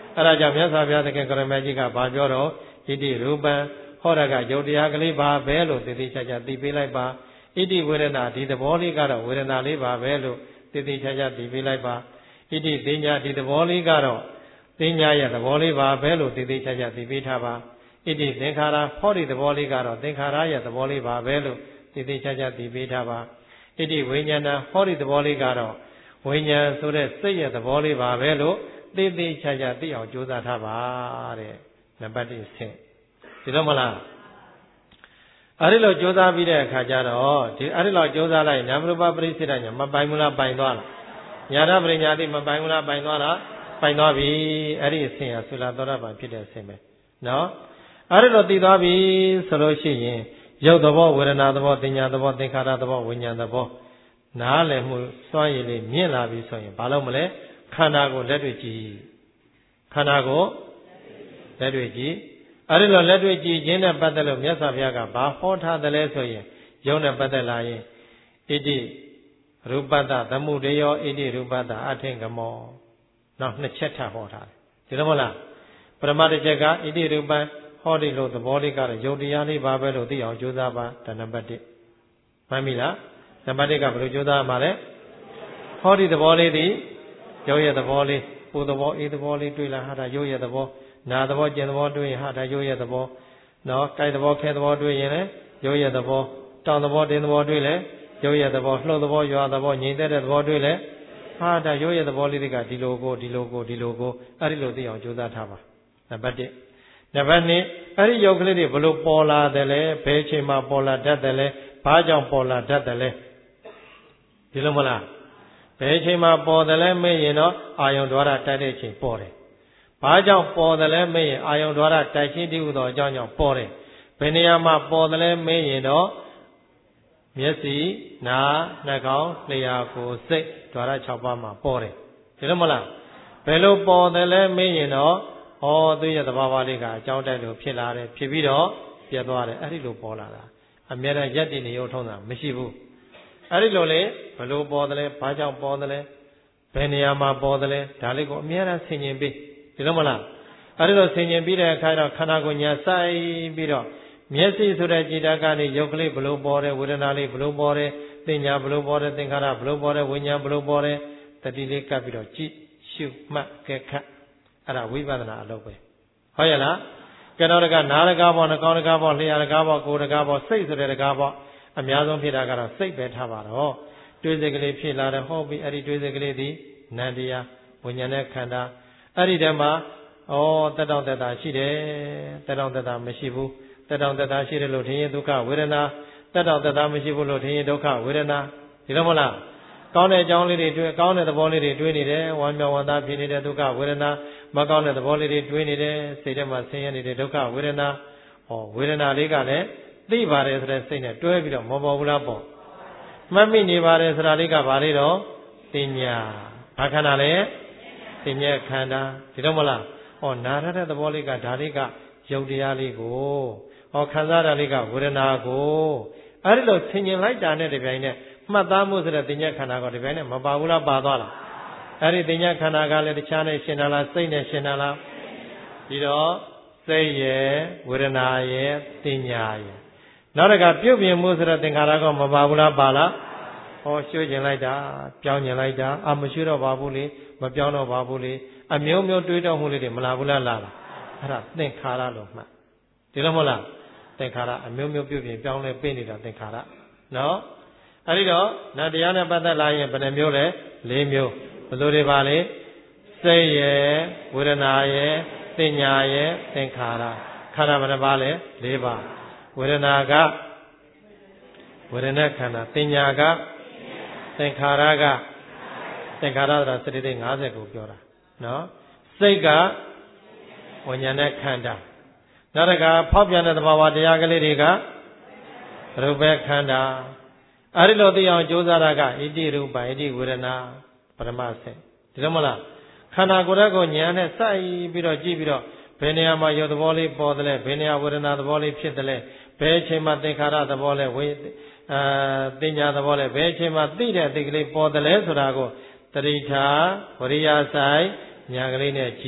araကြောင့်မြတ်စွာဘုရားသခင်ကိုရမကြီးကဘာပြောတော့ဣတိရူပံဟောရကယုတ်တရားကလေးပါပဲလို့သေသေးချာချာသိပေးလိုက်ပါဣတိဝေဒနာဒီသဘောလေးကတော့ဝေဒနာလေးပါပဲလို့သေသေးချာချာသိပေးလိုက်ပါဣတိသိညာဒီသဘောလေးကတော့သိညာရဲ့သဘောလေးပါပဲလို့သေသေးချာချာသိပေးထားပါဣတိသင်္ခါရဟောဒီသဘောလေးကတော့သင်္ခါရရဲ့သဘောလေးပါပဲလို့သေသေးချာချာသိပေးထားပါဣတိဝိညာဏဟောဒီသဘောလေးကတော့ဝိညာဉ်ဆိုတဲ့စိတ်ရဲ့သဘောလေးပါပဲလို့သေသေးချာချာသိအောင်ကြိုးစားထားပါတဲ့နံပါတ်1ဆင့်ဒီလိုမလားအဲ့ဒီလိုကြိုးစားပြီးတဲ့အခါကျတော့ဒီအဲ့ဒီလိုကြိုးစားလိုက်နာမရူပပရိစ္ဆေဒညာမပိုင်ဘူးလားပိုင်သွားလားညာရပရိညာတိမပိုင်ဘူးလားပိုင်သွားလားပိုင်သွားပြီအဲ့ဒီအဆင့်ဟာသုလာသောတာပန်ဖြစ်တဲ့အဆင့်ပဲနော်အဲ့ဒီလိုသိသွားပြီဆိုလို့ရှိရင်ရုပ်သဘောဝေဒနာသဘောသင်ညာသဘောသင်္ခါရသဘောဝိညာဉ်သဘောနားလည်မှုစွမ်းရည်လေးမြင့်လာပြီဆိုရင်ဘာလို့မလဲခန္ဓာကိုလက်တွေ့ကြည့်ခန္ဓာကိုလက်တွေ့ကြည့်အဲ့ဒီလိုလက်တွေ့ကြည့်ခြင်းနဲ့ပတ်သက်လို့မြတ်စွာဘုရားကဘာဟောထားတယ်လဲဆိုရင်ယုံနဲ့ပတ်သက်လာရင်ဣတိရူပတ္တသမုဒယောဣတိရူပတ္တအထင်ကမောနောက်နှစ်ချက်ထပ်ဟောထားတယ်ဒီလိုမလားပရမတစ်ချက်ကဣတိရူပံဟောဒီလိုသဘောလေးကတော့ယုံတရားလေးပါပဲလို့သိအောင်ကြိုးစားပါဒါနံပါတ်1မှန်ပြီလားနံပါတ်1ကဘယ်လိုကြိုးစားမှာလဲဟောဒီသဘောလေးဒီယုံရဲ့သဘောလေးပူသဘောအေးသဘောလေးတွေ့လာဟာဒါယုံရဲ့သဘောနာသဘောကျင်သဘောတွေ့ရင်ဟာဒါယုံရဲ့သဘောနော်ကြိုက်သဘောခဲသဘောတွေ့ရင်လည်းယုံရဲ့သဘောတောင်သဘောတင်းသဘောတွေ့လဲယုံရဲ့သဘောလှုပ်သဘောရွာသဘောငြိမ်သက်တဲ့သဘောတွေ့လဲဟာဒါယုံရဲ့သဘောလေးတွေကဒီလိုကိုအဲ့ဒီလိုသိအောင်ကြိုးစားထားပါနံပါတ်1နံပါတ်2အဲ့ဒီယုတ်ကလေးတွေဘလို့ပေါ်လာတယ်လဲဘယ်အချိန်မှပေါ်လာတတ်တယ်လဲဘာကြောင့်ပေါ်လာတတ်တယ်လဲဒီလိုမလားဘယ်အချိန်မှပေါ်တယ်လဲမေးရင်တော့အာယုံဒွါရတိုက်တဲ့အချိန်ပေါ်တယ်ဘာကြောင့်ပေါ်တယ်လဲမေးရင်အာယုံဒွါရတိုက်ခြင်းတည်းဟူသောအကြောင်းကြောင့်ပေါ်တယ်ဘယ်နေရာမှာပေါ်တယ်လဲမေးရင်တော့မျက်စိနားနှာခေါင်းလျှာကိုယ်စိတ်ဒွါရ6ပါးမှာပေါ်တယ်ဒီလိုမလားဘယ်လိုပေါ်တယ်လဲမေးရင်တော့သူရဲ့သဘာဝလေးကအကြောင်းတိုက်လို့ဖြစ်လာတယ်ဖြစ်ပြီးတော့ပြတ်သွားတယ်အဲ့ဒီလိုပေါ်လာတာအမြဲတမ်းရက်တည်နေရုံထုံးတာမရှိဘူးအဲ့ဒီလိုလေဘယ်လိုပေါ်တယ်လဲဘာကြောင့်ပေါ်တယ်လဲဘယ်နေရာမှာပေါ်တယ်လဲဒါလေးကိုအမြဲတမ်းဆင်ခြင်ပြီးဒီလိုမလားအဲ့ဒီလိုဆင်ခြင်ပြီးတဲ့အခါတော့ခန္ဓာကိုယ်ညာစိုက်ပြီးတော့မျက်စိဆိုတဲ့ကြည်တာကနေရုပ်ကလေးဘလို့ပေါ်တယ်ဝေဒနာလေးဘလို့ပေါ်တယ်သင်ညာဘလို့ပေါ်တယ်သင်္ခါရဘလို့ပေါ်တယ်ဝိညာဉ်ဘလို့ပေါ်တယ်တတိလေးကပ်ပြီးတော့ကြည့်ရှုမှတ်ကဲခတ်အဲ့ဒါဝိပဿနာအလုပ်ပဲဟုတ်ရဲ့လားကဲတော့ကနားတကားပေါ့နှာခေါင်းတကားပေါ့လျှာတကားပေါ့ကိုယ်တကားပေါ့စိတ်ဆိုတဲ့တကားပေါ့အများဆုံးဖြစ်တာကတော့စိတ်ပဲထားပါတော့တွေးစိတ်ကလေးဖြစ်လာတယ်ဟောပြီးအဲ့ဒီတွေးစိတ်ကလေးဒီနန္တရားဝိညာဉ်နဲ့ခန္ဓာအဲ့ဒီတည်းမှာတက်တောင့်တက်တာရှိတယ်တက်တောင့်တက်တာမရှိဘူးတက်တောင့်တက်တာရှိတယ်လို့ထင်ရင်ဒုက္ခဝေဒနာတက်တောင့်တက်တာမရှိဘူးလို့ထင်ရင်ဒုက္ခဝေဒနာဒီလိုမလားကောင်းတဲ့အကြောင်းလေးတွေတွေ့ကောင်းတဲ့သဘောလေးတွေတွေ့နေတယ်ဝမ်းမြောက်ဝမ်းသာဖြစ်နေတဲ့ဒုက္ခဝေဒနာမကောင်းတဲ့သဘောလေးတွေတွေ့နေတယ်စိတ်ထဲမှာဆင်းရဲနေတဲ့ဒုက္ခဝေဒနာဝေဒနာလေးကလည်းသိပါတယ်ဆိုတဲ့စိတ်နဲ့တွဲပြီးတော့မပေါ်ဘူးလားပေါ့မှတ်မိနေပါတယ်ဆိုတာလေးကဘာလေးတော့သိညာဘာခန္ဓာလဲသိညာခန္ဓာဒီတော့မလားနာရတဲ့သဘောလေးကဒါလေးကယုတ်တရားလေးကိုခံစားတာလေးကဝေဒနာကိုအဲ့ဒီလိုဆင်ញင်လိုက်တာနဲ့တပြိုင်နက်မှတ်သားမှုဆိုတဲ့သိညာခန္ဓာကဒီပိုင်းနဲ့မပါဘူးလားပါသွားလားအဲ့ဒီသိညာခန္ဓာကလည်းတခြားနဲ့ရှင်းတာလားစိတ်နဲ့ရှင်းတာလားပြီးတော့စိတ်ရဲ့ဝေဒနာရဲ့သိညာရဲ့နောက်တကပြုတ်ပြင်မှုဆိုတဲ့သင်္ခါရကမပါဘူးလားပါလားရှုကျင်လိုက်တာပြောင်းကျင်လိုက်တာမရှုတော့ပါဘူးလေမပြောင်းတော့ပါဘူးလေအမျိုးမျိုးတွေးတောမှုလေးတွေမလာဘူးလားလာလားအဲ့ဒါသင်္ခါရလို့မှတ်ဒီလိုမဟုတ်လားသင်္ခါရအမျိုးမျိုးပြုတ်ပြင်ပြောင်းလဲပေးနေတာသင်္ခါရနော်အဲ့ဒီတော့နတ်တရားနဲ့ပတ်သက်လာရင်ဘယ်နှမျိုးလဲ၄မျိုးဘယ်လိုတွေပါလဲစိတ်ရဲ့ဝေဒနာရဲ့သိညာရဲ့သင်္ခါရခန္ဓာဘယ်နှပါလဲ၄ပါးဝေဒနာကဝေဒနာခန္ဓာသိညာကသင်္ခါရကသင်္ခါရဆိုတာစတိတိ50ကိုပြောတာနော်စိတ်ကဝိညာဉ်နဲ့ခန္ဓာနောက်တကဖောက်ပြန်တဲ့သဘာဝတရားကလေးတွေကရူပခန္ဓာအဲ့ဒီလိုသိအောင်ကြိုးစားတာကဣတိရူပဣတိဝေဒနာပရမစေဒီလိုမလားခန္ဓာကိုယ်ရဲ့ကိုဉာဏ်နဲ့စိုက်ပြီးတော့ကြည့်ပြီးတော့ဘယ်နေရာမှာယုတ်သဘောလေးပေါ်တယ်လဲဘယ်နေရာဝေဒနာသဘောလေးဖြစ်တယ်လဲဘယ်အချိန်မှာသင်္ခါရသဘောလဲသိညာသဘောလဲဘယ်အချိန်မှာသိတဲ့အသိကလေးပေါ်တယ်လဲဆိုတာကိုတတိထာဝရိယဆိုင်ဉာဏ်ကလေးနဲ့ကြည့်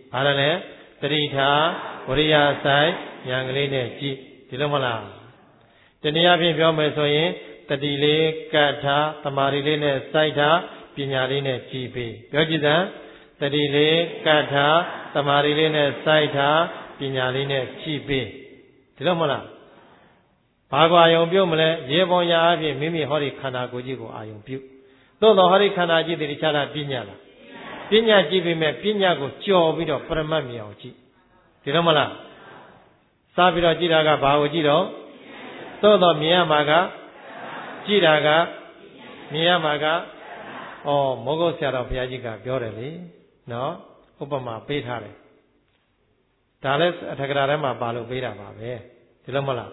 ဘာလဲလဲတတိထားဝရိယဆိုင်ဉာဏ်ကလေးနဲ့ကြည့်ဒီလိုမလားတနည်းအားဖြင့်ပြောမယ်ဆိုရင်တတိလေးကတ်ထားတမာရီလေးနဲ့စိုက်ထားပညာလေးနဲ့ကြည့်ပြီးပြောကြည့်စမ်းတတိလေးကတ်ထားတမာရီလေးနဲ့စိုက်ထားပညာလေးနဲ့ကြည့်ပြီးဒီလိုမလားဘာကိုအာယုံပြုတ်မလဲရေပုံရာအဖြစ်မိမိဟောဒီခန္ဓာကိုယ်ကြီးကိုအာယုံပြုတ်သို့တော်ဟောဒီခန္ဓာကြီးတည်ခြားတာပညာလားပညာကြည့်ပြီးမဲ့ပညာကိုကြော်ပြီးတော့ပရမတ်မြင်အောင်ကြည့်ဒီလိုမလားစားပြီးတော့ကြည့်တာကဘာကိုကြည့်တော့သို့တော်မြင်ရမှာကကြည့်တာကမြင်ရမှာကမောဂုတ်ဆရာတော်ဘုရားကြီးကပြောတယ်လေနော်ဥပမာပေးထားတယ်ဒါလည်းအထက်ကရာထဲမှာပါလို့ပေးတာပါပဲဒီလိုမလား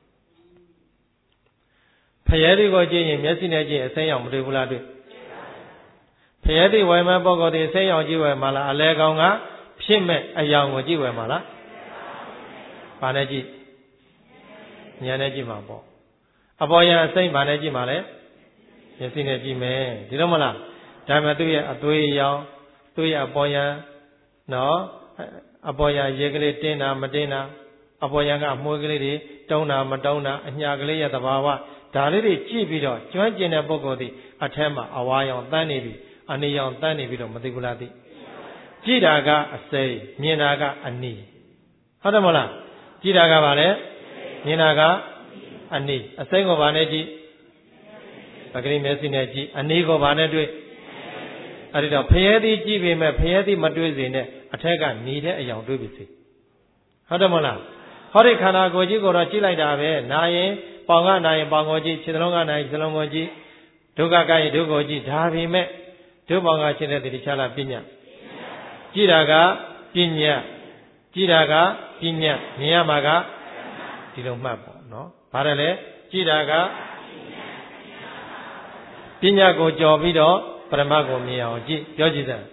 ဖရဲတွေကိုကြည့်ရင်မျက်စိနဲ့ကြည့်အစိမ်းရောင်မတွေ့ဘူးလားတွေ့ဖရဲတွေဝယ်မဲ့ပုဂ္ဂိုလ်တွေအစိမ်းရောင်ကြည့်ဝယ်မှာလားအလဲကောင်ကဖြစ်မဲ့အယောင်ကိုကြည့်ဝယ်မှာလားဘာနဲ့ကြည့်ဉာဏ်နဲ့ကြည့်မှာပေါ့အပေါ်ယံအစိမ်းဘာနဲ့ကြည့်မှာလဲမျက်စိနဲ့ကြည့်မယ်ဒီလိုမလားဒါမှသူ့ရဲ့အသွေးရောင်သူ့ရဲ့အပေါ်ယံနော်အပေါ်ယံရေကလေးတင်းတာမတင်းတာအပေါ်ယံကအမွှေးကလေးတွေတုံးတာမတုံးတာအညာကလေးရဲ့သဘာဝဒါလေးတွေကြည့်ပြီးတော့ကျွမ်းကျင်တဲ့ပုဂ္ဂိုလ်ဒီအထက်မှာအဝါရောင်တန်းနေပြီအနေရောင်တန်းနေပြီးတော့မသိဘူးလားသိကြည့်တာကအစိမ်းမြင်တာကအနီဟုတ်တယ်မလားကြည့်တာကဘာလဲမြင်တာကအနီအစိမ်းကိုဘာနဲ့ကြည့်ပဂရိမျက်စိနဲ့ကြည့်အနီကိုဘာနဲ့တွေ့အဲ့ဒီတော့ဖရဲသီးကြည့်ပေမဲ့ဖရဲသီးမတွေ့စေနဲ့အထက်ကหนีတဲ့အယောင်တွေ့ပြီစေဟုတ်တယ်မလားဟောဒီခန္ဓာကိုယ်ကြီးကိုတော့ကြည့်လိုက်တာပဲနာရင်ပေါင်ကနာရင်ပေါင်ကိုကြည့်ခြေနှလုံးကနာရင်ခြေနှလုံးကိုကြည့်ဒုက္ခကရင်ဒုက္ခကိုကြည့်ဒါပေမဲ့ဒုပေါင်ကရှင်းတဲ့တခြားလားပညာကြည့်တာကပညာကြည့်တာကပညာမြင်ရမှာကဒီလိုမှတ်ပေါ့နော်ဘာလဲလဲကြည့်တာကပညာကိုကြော်ပြီးတော့ပရမတ်ကိုမြင်အောင်ကြည့်ပြောကြည့်စမ်း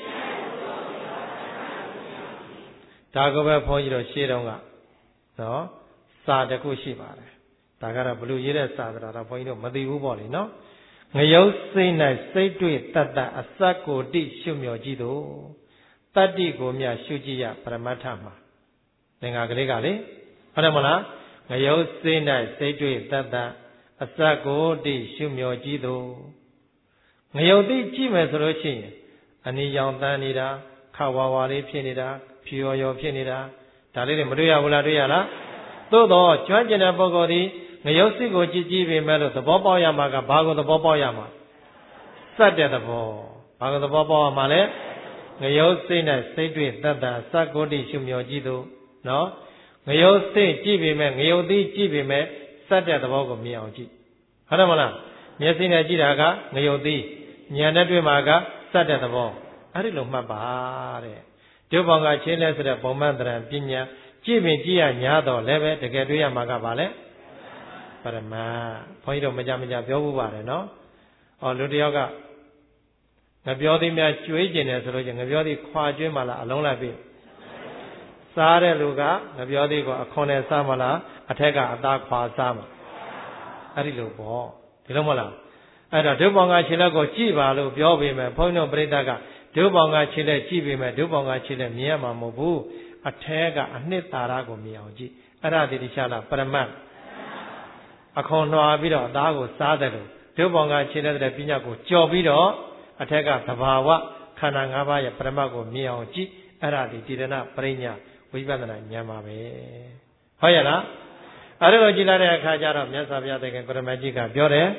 ဒါကပဲဘုန်းကြီးတို့ရှေ့တုန်းကနော်စာတခုရှိပါတယ်ဒါကတော့ဘလို့ရေးတဲ့စာဆိုတာတော့ဘုန်းကြီးတို့မသိဘူးပေါ့လေနော်ငရုတ်စိတ်၌စိတ်တွေ့တတ်တအစက်ကိုတိရှုမြော်ကြည့်သို့တတ္တိကိုမြရှုကြည့်ရပရမတ္ထမှာသင်္ဃာကလေးကလေဟုတ်တယ်မလားငရုတ်စိတ်၌စိတ်တွေ့တတ်တအစက်ကိုတိရှုမြော်ကြည့်သို့ငရုတ်တိကြည့်မယ်ဆိုလို့ရှိရင်အနီရောင်တန်းနေတာခဝါဝါလေးဖြစ်နေတာဖြူရော်ဖြစ်နေတာဒါလေးတွေမတွေ့ရဘူးလားတွေ့ရလားသို့တော့ကျွမ်းကျင်တဲ့ပုဂ္ဂိုလ်ဒီငရုတ်စိတ်ကိုကြည့်ကြည့်ပေမဲ့လို့သဘောပေါက်ရမှာကဘာကိုသဘောပေါက်ရမှာစက်တဲ့သဘောဘာကိုသဘောပေါက်ရမှာလဲငရုတ်စိတ်နဲ့စိတ်တွေ့တတ်တာစက်ကိုတိရှုမြော်ကြည့်သို့နော်ငရုတ်စိတ်ကြည့်ပေမဲ့ငရုတ်သီးကြည့်ပေမဲ့စက်တဲ့သဘောကိုမြင်အောင်ကြည့်ဟုတ်တယ်မလားမျက်စိနဲ့ကြည့်တာကငရုတ်သီးဉာဏ်နဲ့တွေ့မှာကစက်တဲ့သဘောအဲ့ဒီလိုမှတ်ပါတဲ့ကျုပ်ဘောင်ကချင်းလဲဆိုတဲ့ပုံမှန်တရံပညာကြည့်ပင်ကြည့်ရညာတော့လည်းပဲတကယ်တွေ့ရမှာကဘာလဲပရမတ်ဘုန်းကြီးတို့မကြပြောဖို့ပါတယ်နော်လူတယောက်ကငပြောသည်များကျွေးကျင်တယ်ဆိုလို့ချင်းငပြောသည်ခွာကျွေးမှလားအလုံးလိုက်ပြီစားတဲ့လူကငပြောသည်ကိုအခွန်နဲ့စားမှလားအထက်ကအသားခွာစားမှအဲ့ဒီလိုပေါ့ဒီလိုမဟုတ်လားအဲ့တော့ဒုပေါင်ကခြေလက်ကိုကြည့်ပါလို့ပြောပေမဲ့ဘုန်းကြီးတို့ပြိဿကဒုပေါင်ကခြေလက်ကြည့်ပေမဲ့ဒုပေါင်ကခြေလက်မြင်ရမှာမဟုတ်ဘူးအထက်ကအနှစ်သာရကိုမြင်အောင်ကြည့်အဲ့ဒါတခြားလားပရမတ်အခွန်နှွာပြီးတော့အသားကိုစားတယ်လို့ဒုပေါင်ကခြေလက်တဲ့ပညာကိုကြော်ပြီးတော့အထက်ကသဘာဝခန္ဓာ၅ပါးရဲ့ပရမတ်ကိုမြင်အောင်ကြည့်အဲ့ဒါဒီတဏပရိညာဝိပဿနာဉာဏ်ပါပဲဟုတ်ရဲ့လားအဲ့ဒါကိုကြည့်လိုက်တဲ့အခါကျတော့မြတ်စွာဘုရားသခင်ကိုရမကြီးကပြောတယ်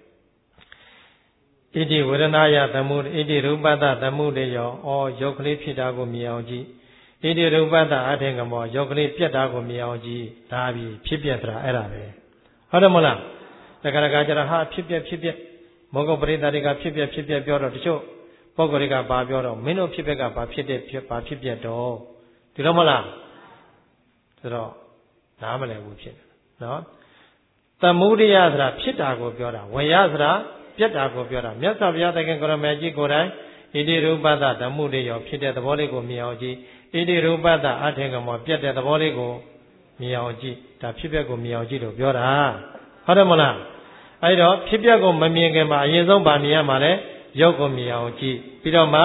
ဣတိဝေဒနာယသမုဣတိရူပတ္တသမုတေယောရုပ်ကလေးဖြစ်တာကိုမြင်အောင်ကြည့်ဣတိရူပတ္တအထေကမောရုပ်ကလေးပြက်တာကိုမြင်အောင်ကြည့်ဒါပြီးဖြစ်ပြဆိုတာအဲ့ဒါပဲဟုတ်တယ်မလားတခါတခါကျတော့ဟာဖြစ်ပြမောဂပရိသတ်တွေကဖြစ်ပြပြောတော့တချို့ပုဂ္ဂိုလ်တွေကဘာပြောတော့မင်းတို့ဖြစ်ပြကဘာဖြစ်ပြတော့ဒီလိုမလားဆိုတော့နားမလည်ဘူးဖြစ်တယ်နော်သမုဒိယဆိုတာဖြစ်တာကိုပြောတာဝေယဆိုတာပြက်တာကိုပြောတာမြတ်စွာဘုရားသခင်ကိုရမေကြီးကိုယ်တိုင်ဣတိရူပတ္တဓမ္မုတေယောဖြစ်တဲ့သဘောလေးကိုမြင်အောင်ကြည့်ဣတိရူပတ္တအထေကမောပြက်တဲ့သဘောလေးကိုမြင်အောင်ကြည့်ဒါဖြစ်ပျက်ကိုမြင်အောင်ကြည့်လို့ပြောတာဟုတ်တယ်မလားအဲ့တော့ဖြစ်ပျက်ကိုမမြင်ခင်မှာအရင်ဆုံးဗာမြင်ရမှာလဲရုပ်ကိုမြင်အောင်ကြည့်ပြီးတော့မှပ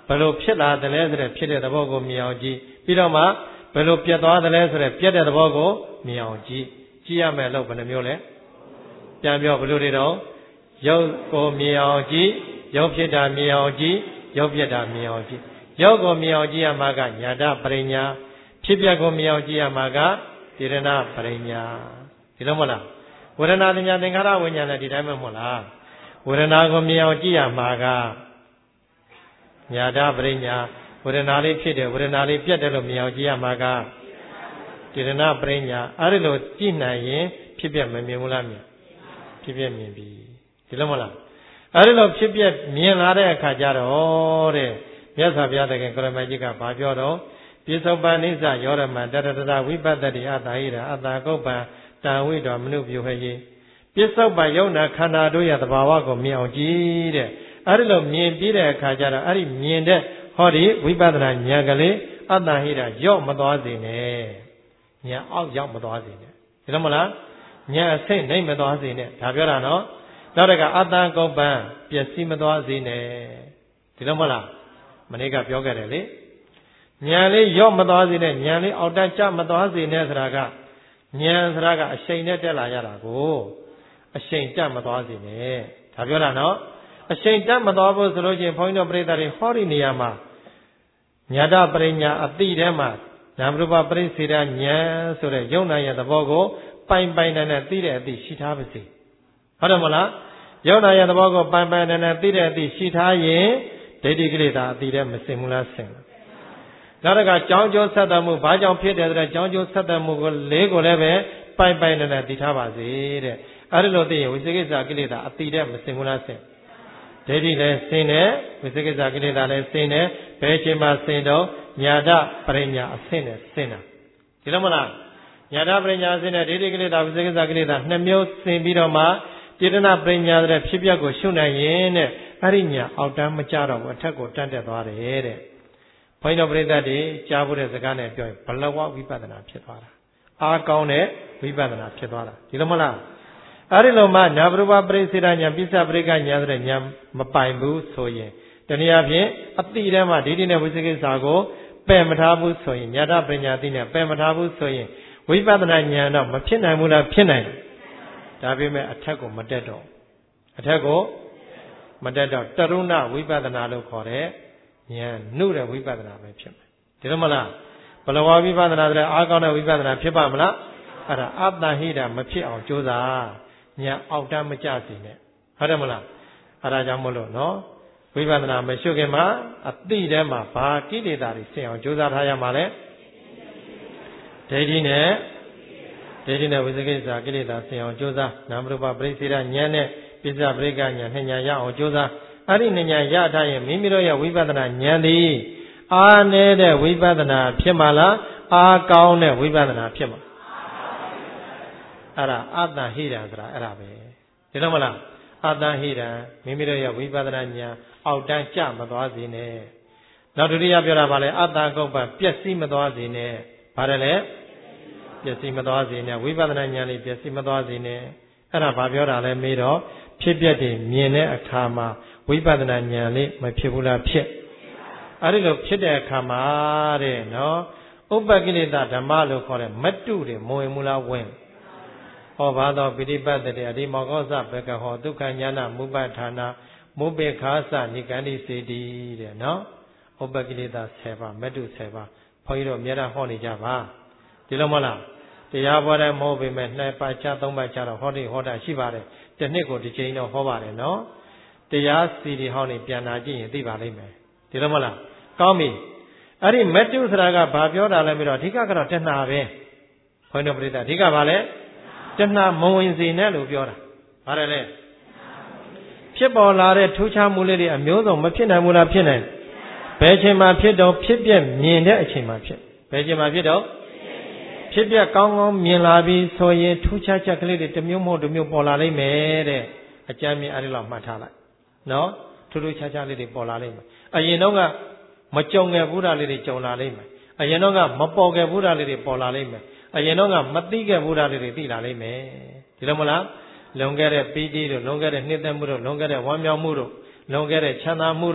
ဘယ်လိုဖြစ်လာတယ်လဲဆိုတဲ့ဖြစ်တဲ့သဘောကိုမြင်အောင်ကြည့်ပြီးတော့မှဘယ်လိုပြတ်သွားတယ်လဲဆိုတဲ့ပြတ်တဲ့သဘောကိုမြင်အောင်ကြည့်ရမယ်လို့ဘယ်နှမျိုးလဲပြန်ပြောဘယ်လိုတွေတော့ရုပ်ကိုမြင်အောင်ကြည့်ရုပ်ဖြစ်တာမြင်အောင်ကြည့်ရုပ်ပြတ်တာမြင်အောင်ကြည့်ရုပ်ကိုမြင်အောင်ကြည့်ရမှာကညာတပရိညာဖြစ်ပြကိုမြင်အောင်ကြည့်ရမှာကတိရဏပရိညာဒီလိုမဟုတ်လားဝေဒနာသညာသင်္ခါရဝိညာဉ်လည်းဒီတိုင်းပဲမဟုတ်လားဝေဒနာကိုမြင်အောင်ကြည့်ရမှာကညာတပရိညာဝေဒနာလေးဖြစ်တယ်ဝေဒနာလေးပြတ်တယ်လို့မြင်အောင်ကြည့်ရမှာကတိရဏပရိညာအဲ့ဒီလိုကြည့်နိုင်ရင်ဖြစ်ပြမမြင်ဘူးလားမြင်ဖြစ်ပြမြင်ပြီဒီလိုမဟုတ်လားအဲ့ဒီလိုဖြစ်ပြမြင်လာတဲ့အခါကျတော့တဲ့မြတ်စွာဘုရားသခင်ကိုရမကြီးကဘာပြောတော့ပိဿုပနိစ္စယောရမတတတဝိပတ္တိအတ္တဟိရာအတ္တကုပ္ပံတံဝိတော်မနုပြုဟေပိဿုပယုံနာခန္ဓာတို့ရဲ့သဘာဝကိုမြင်အောင်ကြည့်တဲ့အဲ့ဒီလိုမြင်ပြီးတဲ့အခါကျတော့အဲ့ဒီမြင်တဲ့ဟောဒီဝိပဿနာဉာဏ်ကလေးအတ္တဟိရာရော့မသွားစေနဲ့ဉာဏ်အောက်ရောက်မသွားစေနဲ့ဒီလိုမလားဉာဏ်အစိတ်နှိမ့်မသွားစေနဲ့ဒါပြောတာနော်နောက်တကအတ္တကုပ္ပံပျက်စီးမသွားစေနဲ့ဒီလိုမဟုတ်လားမနေ့ကပြောခဲ့တယ်လေဉာဏ်လေးရော့မသွားစေနဲ့ဉာဏ်လေးအောက်တန်းကျမသွားစေနဲ့ဆိုတာကဉာဏ်ဆိုတာကအရှိန်နဲ့တက်လာရတာကိုအရှိန်တက်မသွားစေနဲ့ဒါပြောတာနော်အရှိန်တက်မသွားဘူးဆိုလို့ချင်းဘုန်းကြီးတို့ပြိဿတွေဟောဒီနေရာမှာညာတပရိညာအတိထဲမှာနာမရူပပရိစ္ဆေဒဉာဏ်ဆိုတဲ့ယုံနာရဲ့သဘောကိုပိုင်ပိုင်နဲ့သိတဲ့အသိရှိထားပါစေဟုတ်တယ်မလားယုံနာရဲ့သဘောကိုပိုင်ပိုင်နဲ့သိတဲ့အသိရှိထားရင်ဒိဋ္ဌိကိလေသာအတိထဲမစင်ဘူးလားစင်လားနောက်တစ်ခါကြောင်းကျိုးဆက်တတ်မှုဘာကြောင့်ဖြစ်တယ်ဆိုတဲ့ကြောင်းကျိုးဆက်တတ်မှုကိုလေးကိုလည်းပဲပိုင်ပိုင်နဲ့သိထားပါစေတဲ့အဲ့ဒီလိုသိရင်ဝိသေကိစ္စကိလေသာအတိထဲမစင်ဘူးလားစင်ဒိဋ္ဌိလည်းစင်တယ်ဝိသေကိစ္စကိလေသာလည်းစင်တယ်ဘယ်ချိန်မှစင်တော့ညာတပရိညာအဆင့်နဲ့စင်တာဒီလိုမလားညာတပရိညာအဆင့်နဲ့ဒိဋ္ဌိကိလေသာဝိသေကိစ္စကိလေသာနှစ်မျိုးစင်ပြီးတော့မှတိရဏပရိညာတဲ့ဖြစ်ပျက်ကိုရှုနိုင်ရင်တဲ့အဲ့ဒီညာအောက်တန်းမကြတော့ဘူးအထက်ကိုတန်းတက်သွားတယ်တဲ့ဘုန်းကြီးတို့ပရိသတ်တွေကြားဖို့တဲ့စကားနဲ့ပြောရင်ဘလဝဝိပဿနာဖြစ်သွားတာအားကောင်းတဲ့ဝိပဿနာဖြစ်သွားတာဒီလိုမလားအဲ့ဒီလိုမှနာဘရူပပရိစ္ဆေဒဉာဏ်ပိဿပရိကဉာဏ်ဆိုတဲ့ဉာဏ်မပိုင်ဘူးဆိုရင်တနည်းအားဖြင့်အတိထဲမှာဒိဋ္ဌိနဲ့ဝိသေကိစ္စကိုပယ်မထားဘူးဆိုရင်ညာတပညာသိနဲ့ပယ်မထားဘူးဆိုရင်ဝိပဿနာဉာဏ်တော့မဖြစ်နိုင်ဘူးလားဖြစ်နိုင်တယ်ဒါပေမဲ့အထက်ကိုမတက်တော့အထက်ကိုမတက်တော့တရုဏဝိပဿနာလို့ခေါ်တဲ့ဉာဏ်နှုတဲ့ဝိပဿနာပဲဖြစ်မယ်ဒီလိုမလားဘလဝဝိပဿနာဆိုတဲ့အားကောင်းတဲ့ဝိပဿနာဖြစ်ပါမလားအဲ့ဒါအတ္တဟိတာမဖြစ်အောင်ကြိုးစားဉာဏ်အောက်တန်းမကျစေနဲ့ဟုတ်တယ်မလားအဲ့ဒါကြောင့်မလို့နော်ဝိပဿနာမရှုခင်မှာအတိထဲမှာဘာကိလေသာတွေဆင်အောင်ကြိုးစားထားရမှာလဲဒိဋ္ဌိနဲ့ဝိသေကိစ္စကိလေသာဆင်အောင်ကြိုးစားနာမရူပပရိစ္ဆေဒဉာဏ်နဲ့ပိဿပရိကဉာဏ်နှစ်ဉာဏ်ရအောင်ကြိုးစားအဲ့ဒီနှစ်ဉာဏ်ရထားရင်မိမိတို့ရဲ့ဝိပဿနာဉာဏ်သည်အားနည်းတဲ့ဝိပဿနာဖြစ်မှာလားအားကောင်းတဲ့ဝိပဿနာဖြစ်မှာအဲ့ဒါအတ္တဟိတံဆိုတာအဲ့ဒါပဲဒီလိုမလားအတ္တဟိတံမိမိတို့ရဲ့ဝိပဿနာဉာဏ်အောက်တန်းကျမသွားစေနဲ့နောက်ဒုတိယပြောတာပါလေအတ္တကုပ္ပပျက်စီးမသွားစေနဲ့ဘာတယ်လဲပျက်စီးမသွားစေနဲ့ဝိပဿနာဉာဏ်လေးပျက်စီးမသွားစေနဲ့အဲ့ဒါဘာပြောတာလဲမေးတော့ဖြစ်ပျက်တွေမြင်တဲ့အခါမှာဝိပဿနာဉာဏ်လေးမဖြစ်ဘူးလားဖြစ်အဲ့ဒီလိုဖြစ်တဲ့အခါမှာတဲ့နော်ဥပ္ပကိလေသာဓမ္မလို့ခေါ်တဲ့မတုတွေမဝင်ဘူးလားဝင်ဟောဘာသောပိဋိပတ်တေအဒီမောဂောသဘကဟောဒုက္ခဉာဏမုပ္ပဌာနာမုပေခာသနိကန္တိစေတီတဲ့နော်ဥပ္ပကိလေသာ10ပါးမတု10ပါးဘုန်းကြီးတို့အများအားဟောနေကြပါဒီလိုမဟုတ်လားတရားပေါ်တယ်မဟုတ်ပေမဲ့2ပါးချ3ပါးချတော့ဟောဒီဟောတာရှိပါတယ်တစ်နှစ်ကိုတစ်ချိန်တော့ဟောပါတယ်နော်တရားစီဒီဟောနေပြန်လာကြည့်ရင်သိပါလိမ့်မယ်ဒီလိုမဟုတ်လားကောင်းပြီအဲ့ဒီမတုဆိုတာကဘာပြောတာလဲပြီးတော့အဓိကကတော့တဏှာပဲဘုန်းတော်ပရိသတ်အဓိကဘာလဲတဏှာမဝင်စေနဲ့လို့ပြောတာဘာလဲလဲဖြစ်ပေါ်လာတဲ့ထူးခြားမှုလေးတွေအမျိုးစုံမဖြစ်နိုင်ဘူးလားဖြစ်နိုင်ဘယ်ချိန်မှဖြစ်တော့ဖြစ်ပြက်မြင်တဲ့အချိန်မှဖြစ်ဘယ်ချိန်မှဖြစ်တော့ဖြစ်ပြက်ကောင်းကောင်းမြင်လာပြီးဆိုရင်ထူးခြားချက်ကလေးတွေတစ်မျိုးမဟုတ်တစ်မျိုးပေါ်လာလိမ့်မယ်တဲ့အကြမ်းမြင်အဲ့ဒီလောက်မှတ်ထားလိုက်နော်ထူးထူးခြားခြားလေးတွေပေါ်လာလိမ့်မယ်အရင်တော့ကမကြုံခဲ့ဘူးတာလေးတွေကြုံလာလိမ့်မယ်အရင်တော့ကမပေါ်ခဲ့ဘူးတာလေးတွေပေါ်လာလိမ့်မယ်အရင်တော့ကမသိခဲ့ဘူးတာလေးတွေသိလာလိမ့်မယ်ဒီလိုမလားလွန်ခဲ့တဲ့ပီတိတို့လွန်ခဲ့တဲ့နှစ်သက်မှုတို့လွန်ခဲ့တဲ့ဝမ်းမြောက်မှုတို့လွန်ခဲ့တဲ့ချမ်းသာမှုတို့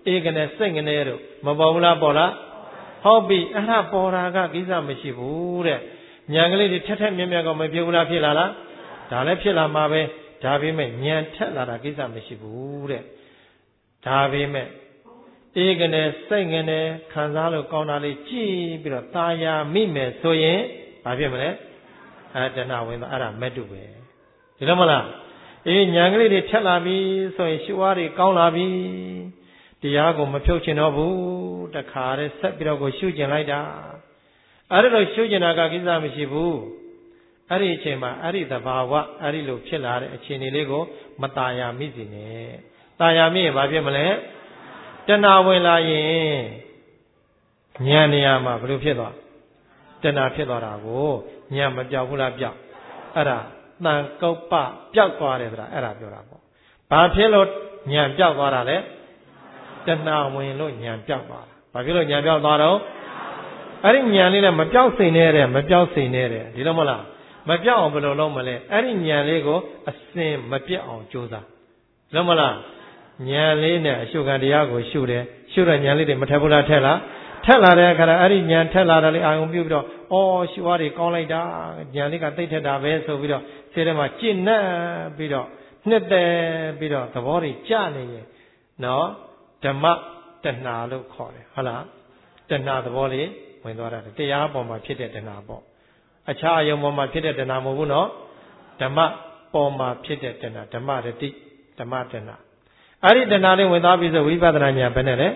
Egane Singane, Mabula Bola, Hobby, Aha Boraga, Giza Mishibu, Nyangli, Tetem Yamago, Mabula Pilala, Dale Pila Mabe, Davi me, Nyan Tela, Giza Mishibu, Davi me. Egane, Singane, Kanzalo, Konali, G, Taya, Mime, Soye, Babimene, at the now in the Arab Medube. Ilamala, Nyangli, Telabi, so Shuari, Kaulabi, Diago, Mapuchinobu, the car, Sepirago, Shujin Lida. I don't know Shujinaga Giza Mishibu, Ari Chema, Ari the Bawa, Ari Lu Chilla, Chiniligo, Mataya Mizine, Tayami, Babimene. Tena wela yin Nyanyama Blupida Tena Pidarago, Nyama Javula Bia Era, Nan Copa, Piaquara, Era Durabo. Papilot, Nyam Piaquara, Tena Win Lu Nyam Piaqua. Papilo Nyam Daro Ari Nyanina, Mapia Sinere, Mapia Sinere, Dilamola, Mapia Belomale, Ari Nyanlego, a same Mapia on Josa. Lamola. Nyalina, Sugar Diago, Sugar Nyali, Matabula Tella, Ari Nyan Tella, I am Budo, oh, Shuari, Colida, Nyalika, Teta, so Vido, Sedema, China, Bido, Nete, Bido, the body, Jani, no, the map, the Nalu call it, Hala, the Nada body, when the Yabo, my pitted and Nabo. A child, your mamma pitted and Namuno, the map, Poma pitted and the Marati, the Martina. Ari the Nali with Abis, we Badranya Benere,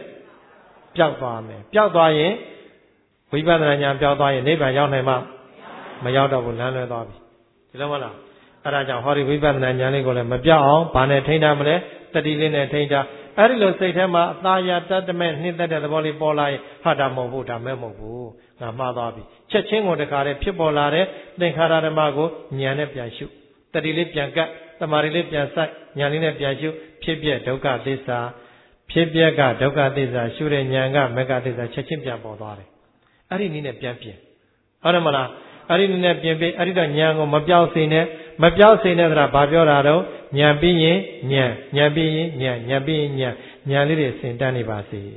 Piakwa, Piakwa, we Badranya Piakwa, neighbor Yanema, Mayada will learn with Abi. Tilamala, Araja, Hori, we Badranya Nicola, Mabia, Pane, Tainamale, Tadilin, Tainta, Arilo Satama, Taya, Tataman, Nita, the volleyball, Hadamobuta, Memobu, Namadabi, Cheching on the car, Pipolare, then Haramago, Nyane Piashu, Tadilip Yanka, the Marilip Yansa, Yanina Piashu. Pibia Doga Disa, Pibiaga, Doga Disa, Shure Nyanga, Mega Disa, Chechimia Bodari. Arinina Piampia. Aramala, Arinina Piampi, Arida Nyango, Mabiao Sine, Mabiao Sine, Babiorado, Nyabi, Nyabi, Nyabi, Nyali, Sintani Basi.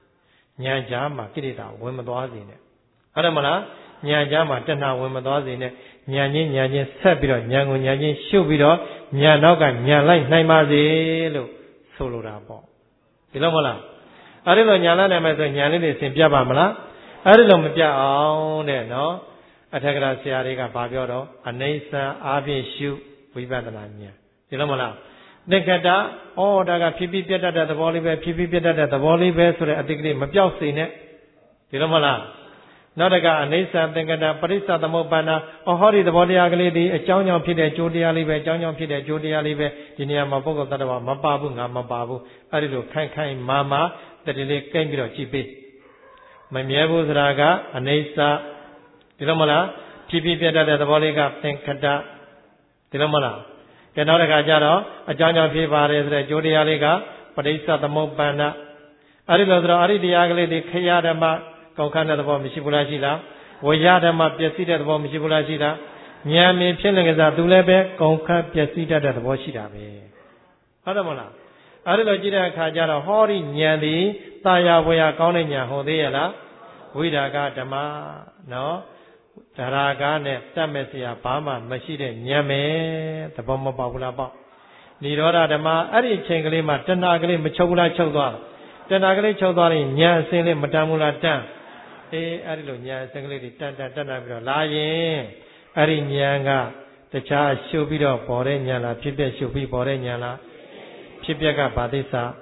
Nyajama, Kirita, Wimadwazine. Aramala, Nyajama, Tana, Wimadwazine, Nyanyi, Sabiro, Nyango, Nyanyi, Shubiro, Nyanoga, Nyalai, Naimazi, Solo Rabo. Ilomala. Arilo Nyala, Nyali, Simpiabamala, Arilo Mipia, no, Atagra Siariga, Babioro, Anesa, Avi, Shu, Vivananya. Ilomala. Nekada, oh, Daga, Pipi Pieta, the Volibe, Pipi Pieta, the Volibe, so that I think Mapia Sine. Ilomala. Nadaga, Anesa, Tengada, Parisa, the Mobana, or Hori, the body ugly, a John Pide, Judia Libe, John Pide, Judia Libe, Dinia Mabogo, Mababu, Namababu, Arido, Kankai, Mama, the delay came to Chipi. My Miabus Raga, Anesa, Tilomala, Chipi Pieta, the Voliga, Tenkada, Tilomala. Kenaraga Jaro, a John Piva, Judia Liga, Parisa, the Mobana, Arido, Aridi ugly, the Kayadama. Kokana the bomb Mishibulajila, Wayadama Piasita the bomb Mishibulajila, Nyami Pilangaza Dulebe, Konka Piasita the Washida. Adamala. Adalajira Kajara Hori Nyali, Taya Waya Konanya Hodeala, Widaga Dama, no, Taraga ne Tamesia Pama, Mashide Nyame, the bomb of Babulaba. Nidora Dama, Ari Changlima, Tanagli, Machula Chodar, Tanagli Chodari, Nya Sele, Matamula Tan. Arilo Nya Sangli, Tantana, lying, Ari Nyanga, the child should be of Boreniala, Pipia should be Boreniala, Pipiaga Badisa,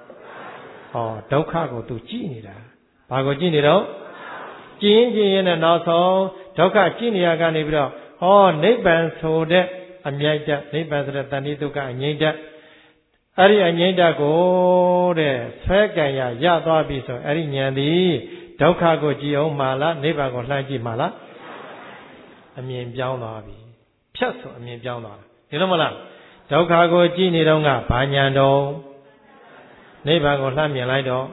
or Dokago to Ginida. Pago Giniro, Gin and also Doka Giniaga Nibro, or Neighbors hold it, and Yaja, Neighbors that Tanituka and Yada. Ari and Yada go there, Swagaya, Yadabiso, Ari Nyandi. Dokago Gio Mala, Nebago Langi Mala. I mean, Biana. Piasso, I mean, Biana. Ilomala. Dokago Gini Donga, Panyando. Nebago Lamia Lido.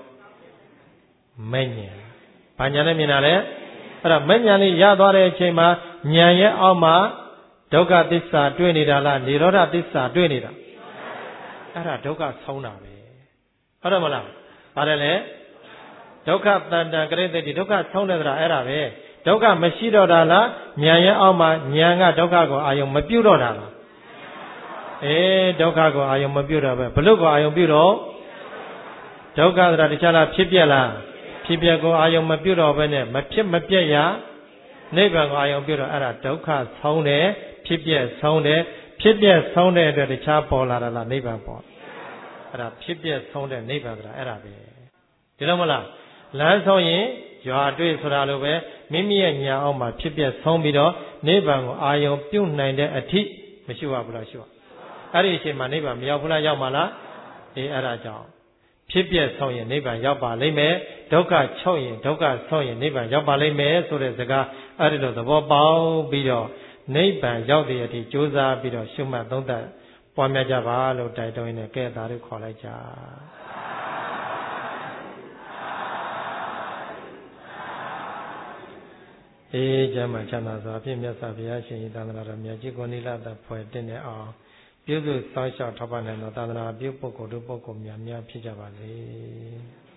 Mania. Panyana Minale. Manyani Yadore Chema, Nyaya Alma, Doga Dissa, $20, Niroda Dissa, $20. Ara Doga Sona. Aramala. ပါတယ်ဒုက္ခတန်တံကရိတ္တိဒုက္ခဆုံးတယ်ဆိုတာအဲ့ဒါပဲဒုက္ခမရှိတော့တာလားဉာဏ်ရဲ့အောက်မှာဉာဏ်ကဒုက္ခကိုအာယုံမပြုတ်တော့တာလားဒုက္ခကိုအာယုံမပြုတ်တော့ပဲဘလို့ကိုအာယုံပြုတ်တော့ဒုက္ခဆိုတာတခြားလားဖြစ်ပြက်လားဖြစ်ပြက်ကိုအာယုံမပြုတ်တော့ပဲနဲ့မဖြစ်မပြက်ရနိဗ္ဗာန်ကိုအာယုံပြုတ်တော့အဲ့ဒါဒုက္ခဆုံးတယ်ဖြစ်ပြက်ဆုံးတယ်ဖြစ်ပြက်ဆုံးတဲ့အတွက်တခြားပေါ်လာတာလားနိဗ္ဗာန်ပေါ်အဲ့ဒါဖြစ်ပြက်ဆုံးတဲ့နိဗ္ဗာန်ဆိုတာအဲ့ဒါပဲဒီလိုမလားလမ်းဆုံးရင်ရွာတွေ့ဆိုတာလိုပဲမိမိရဲ့ညာအောက်မှာဖြစ်ပြက်ဆုံးပြီးတော့နိဗ္ဗာန်ကိုအာယုံပြုတ်နိုင်တဲ့အထိမရှိပါဘူးလားရှိပါအဲ့ဒီအချိန်မှာနိဗ္ဗာန်မရောက်ဘူးလားရောက်မှာလားအဲ့ဒါကြောင့်ဖြစ်ပြက်ဆုံးရင်နိဗ္ဗာန်ရောက်ပါလိမ့်မယ်ဒုက္ခချုပ်ရင်ဒုက္ခဆုံးရင်နိဗ္ဗာန်ရောက်ပါလိမ့်မယ်ဆိုတဲ့စကားအဲ့ဒီလိုသဘောပေါက်ပြီးတော့နိဗ္ဗာန်ရောက်တဲ့အထိကြိုးစားပြီးတော့ရှုမှတ်သုံးသပ်ပွားများကြပါလို့တိုက်တွန်းနေကဲသားတို့ခေါ်လိုက်ကြကျမ်းမှာချမ်းသာစွာဖြင့်မြတ်စွာဘုရားရှင်ဤသာသနာတော်မြတ်ကြီးကိုနိလတဖွဲ့တင်နေအောင်ပြုစုစောင့်ရှောက်ထောက်ပံ့နိုင်သောသာသနာပြုပုဂ္ဂိုလ်တို့ပုဂ္ဂိုလ်များဖြစ်ကြပါစေ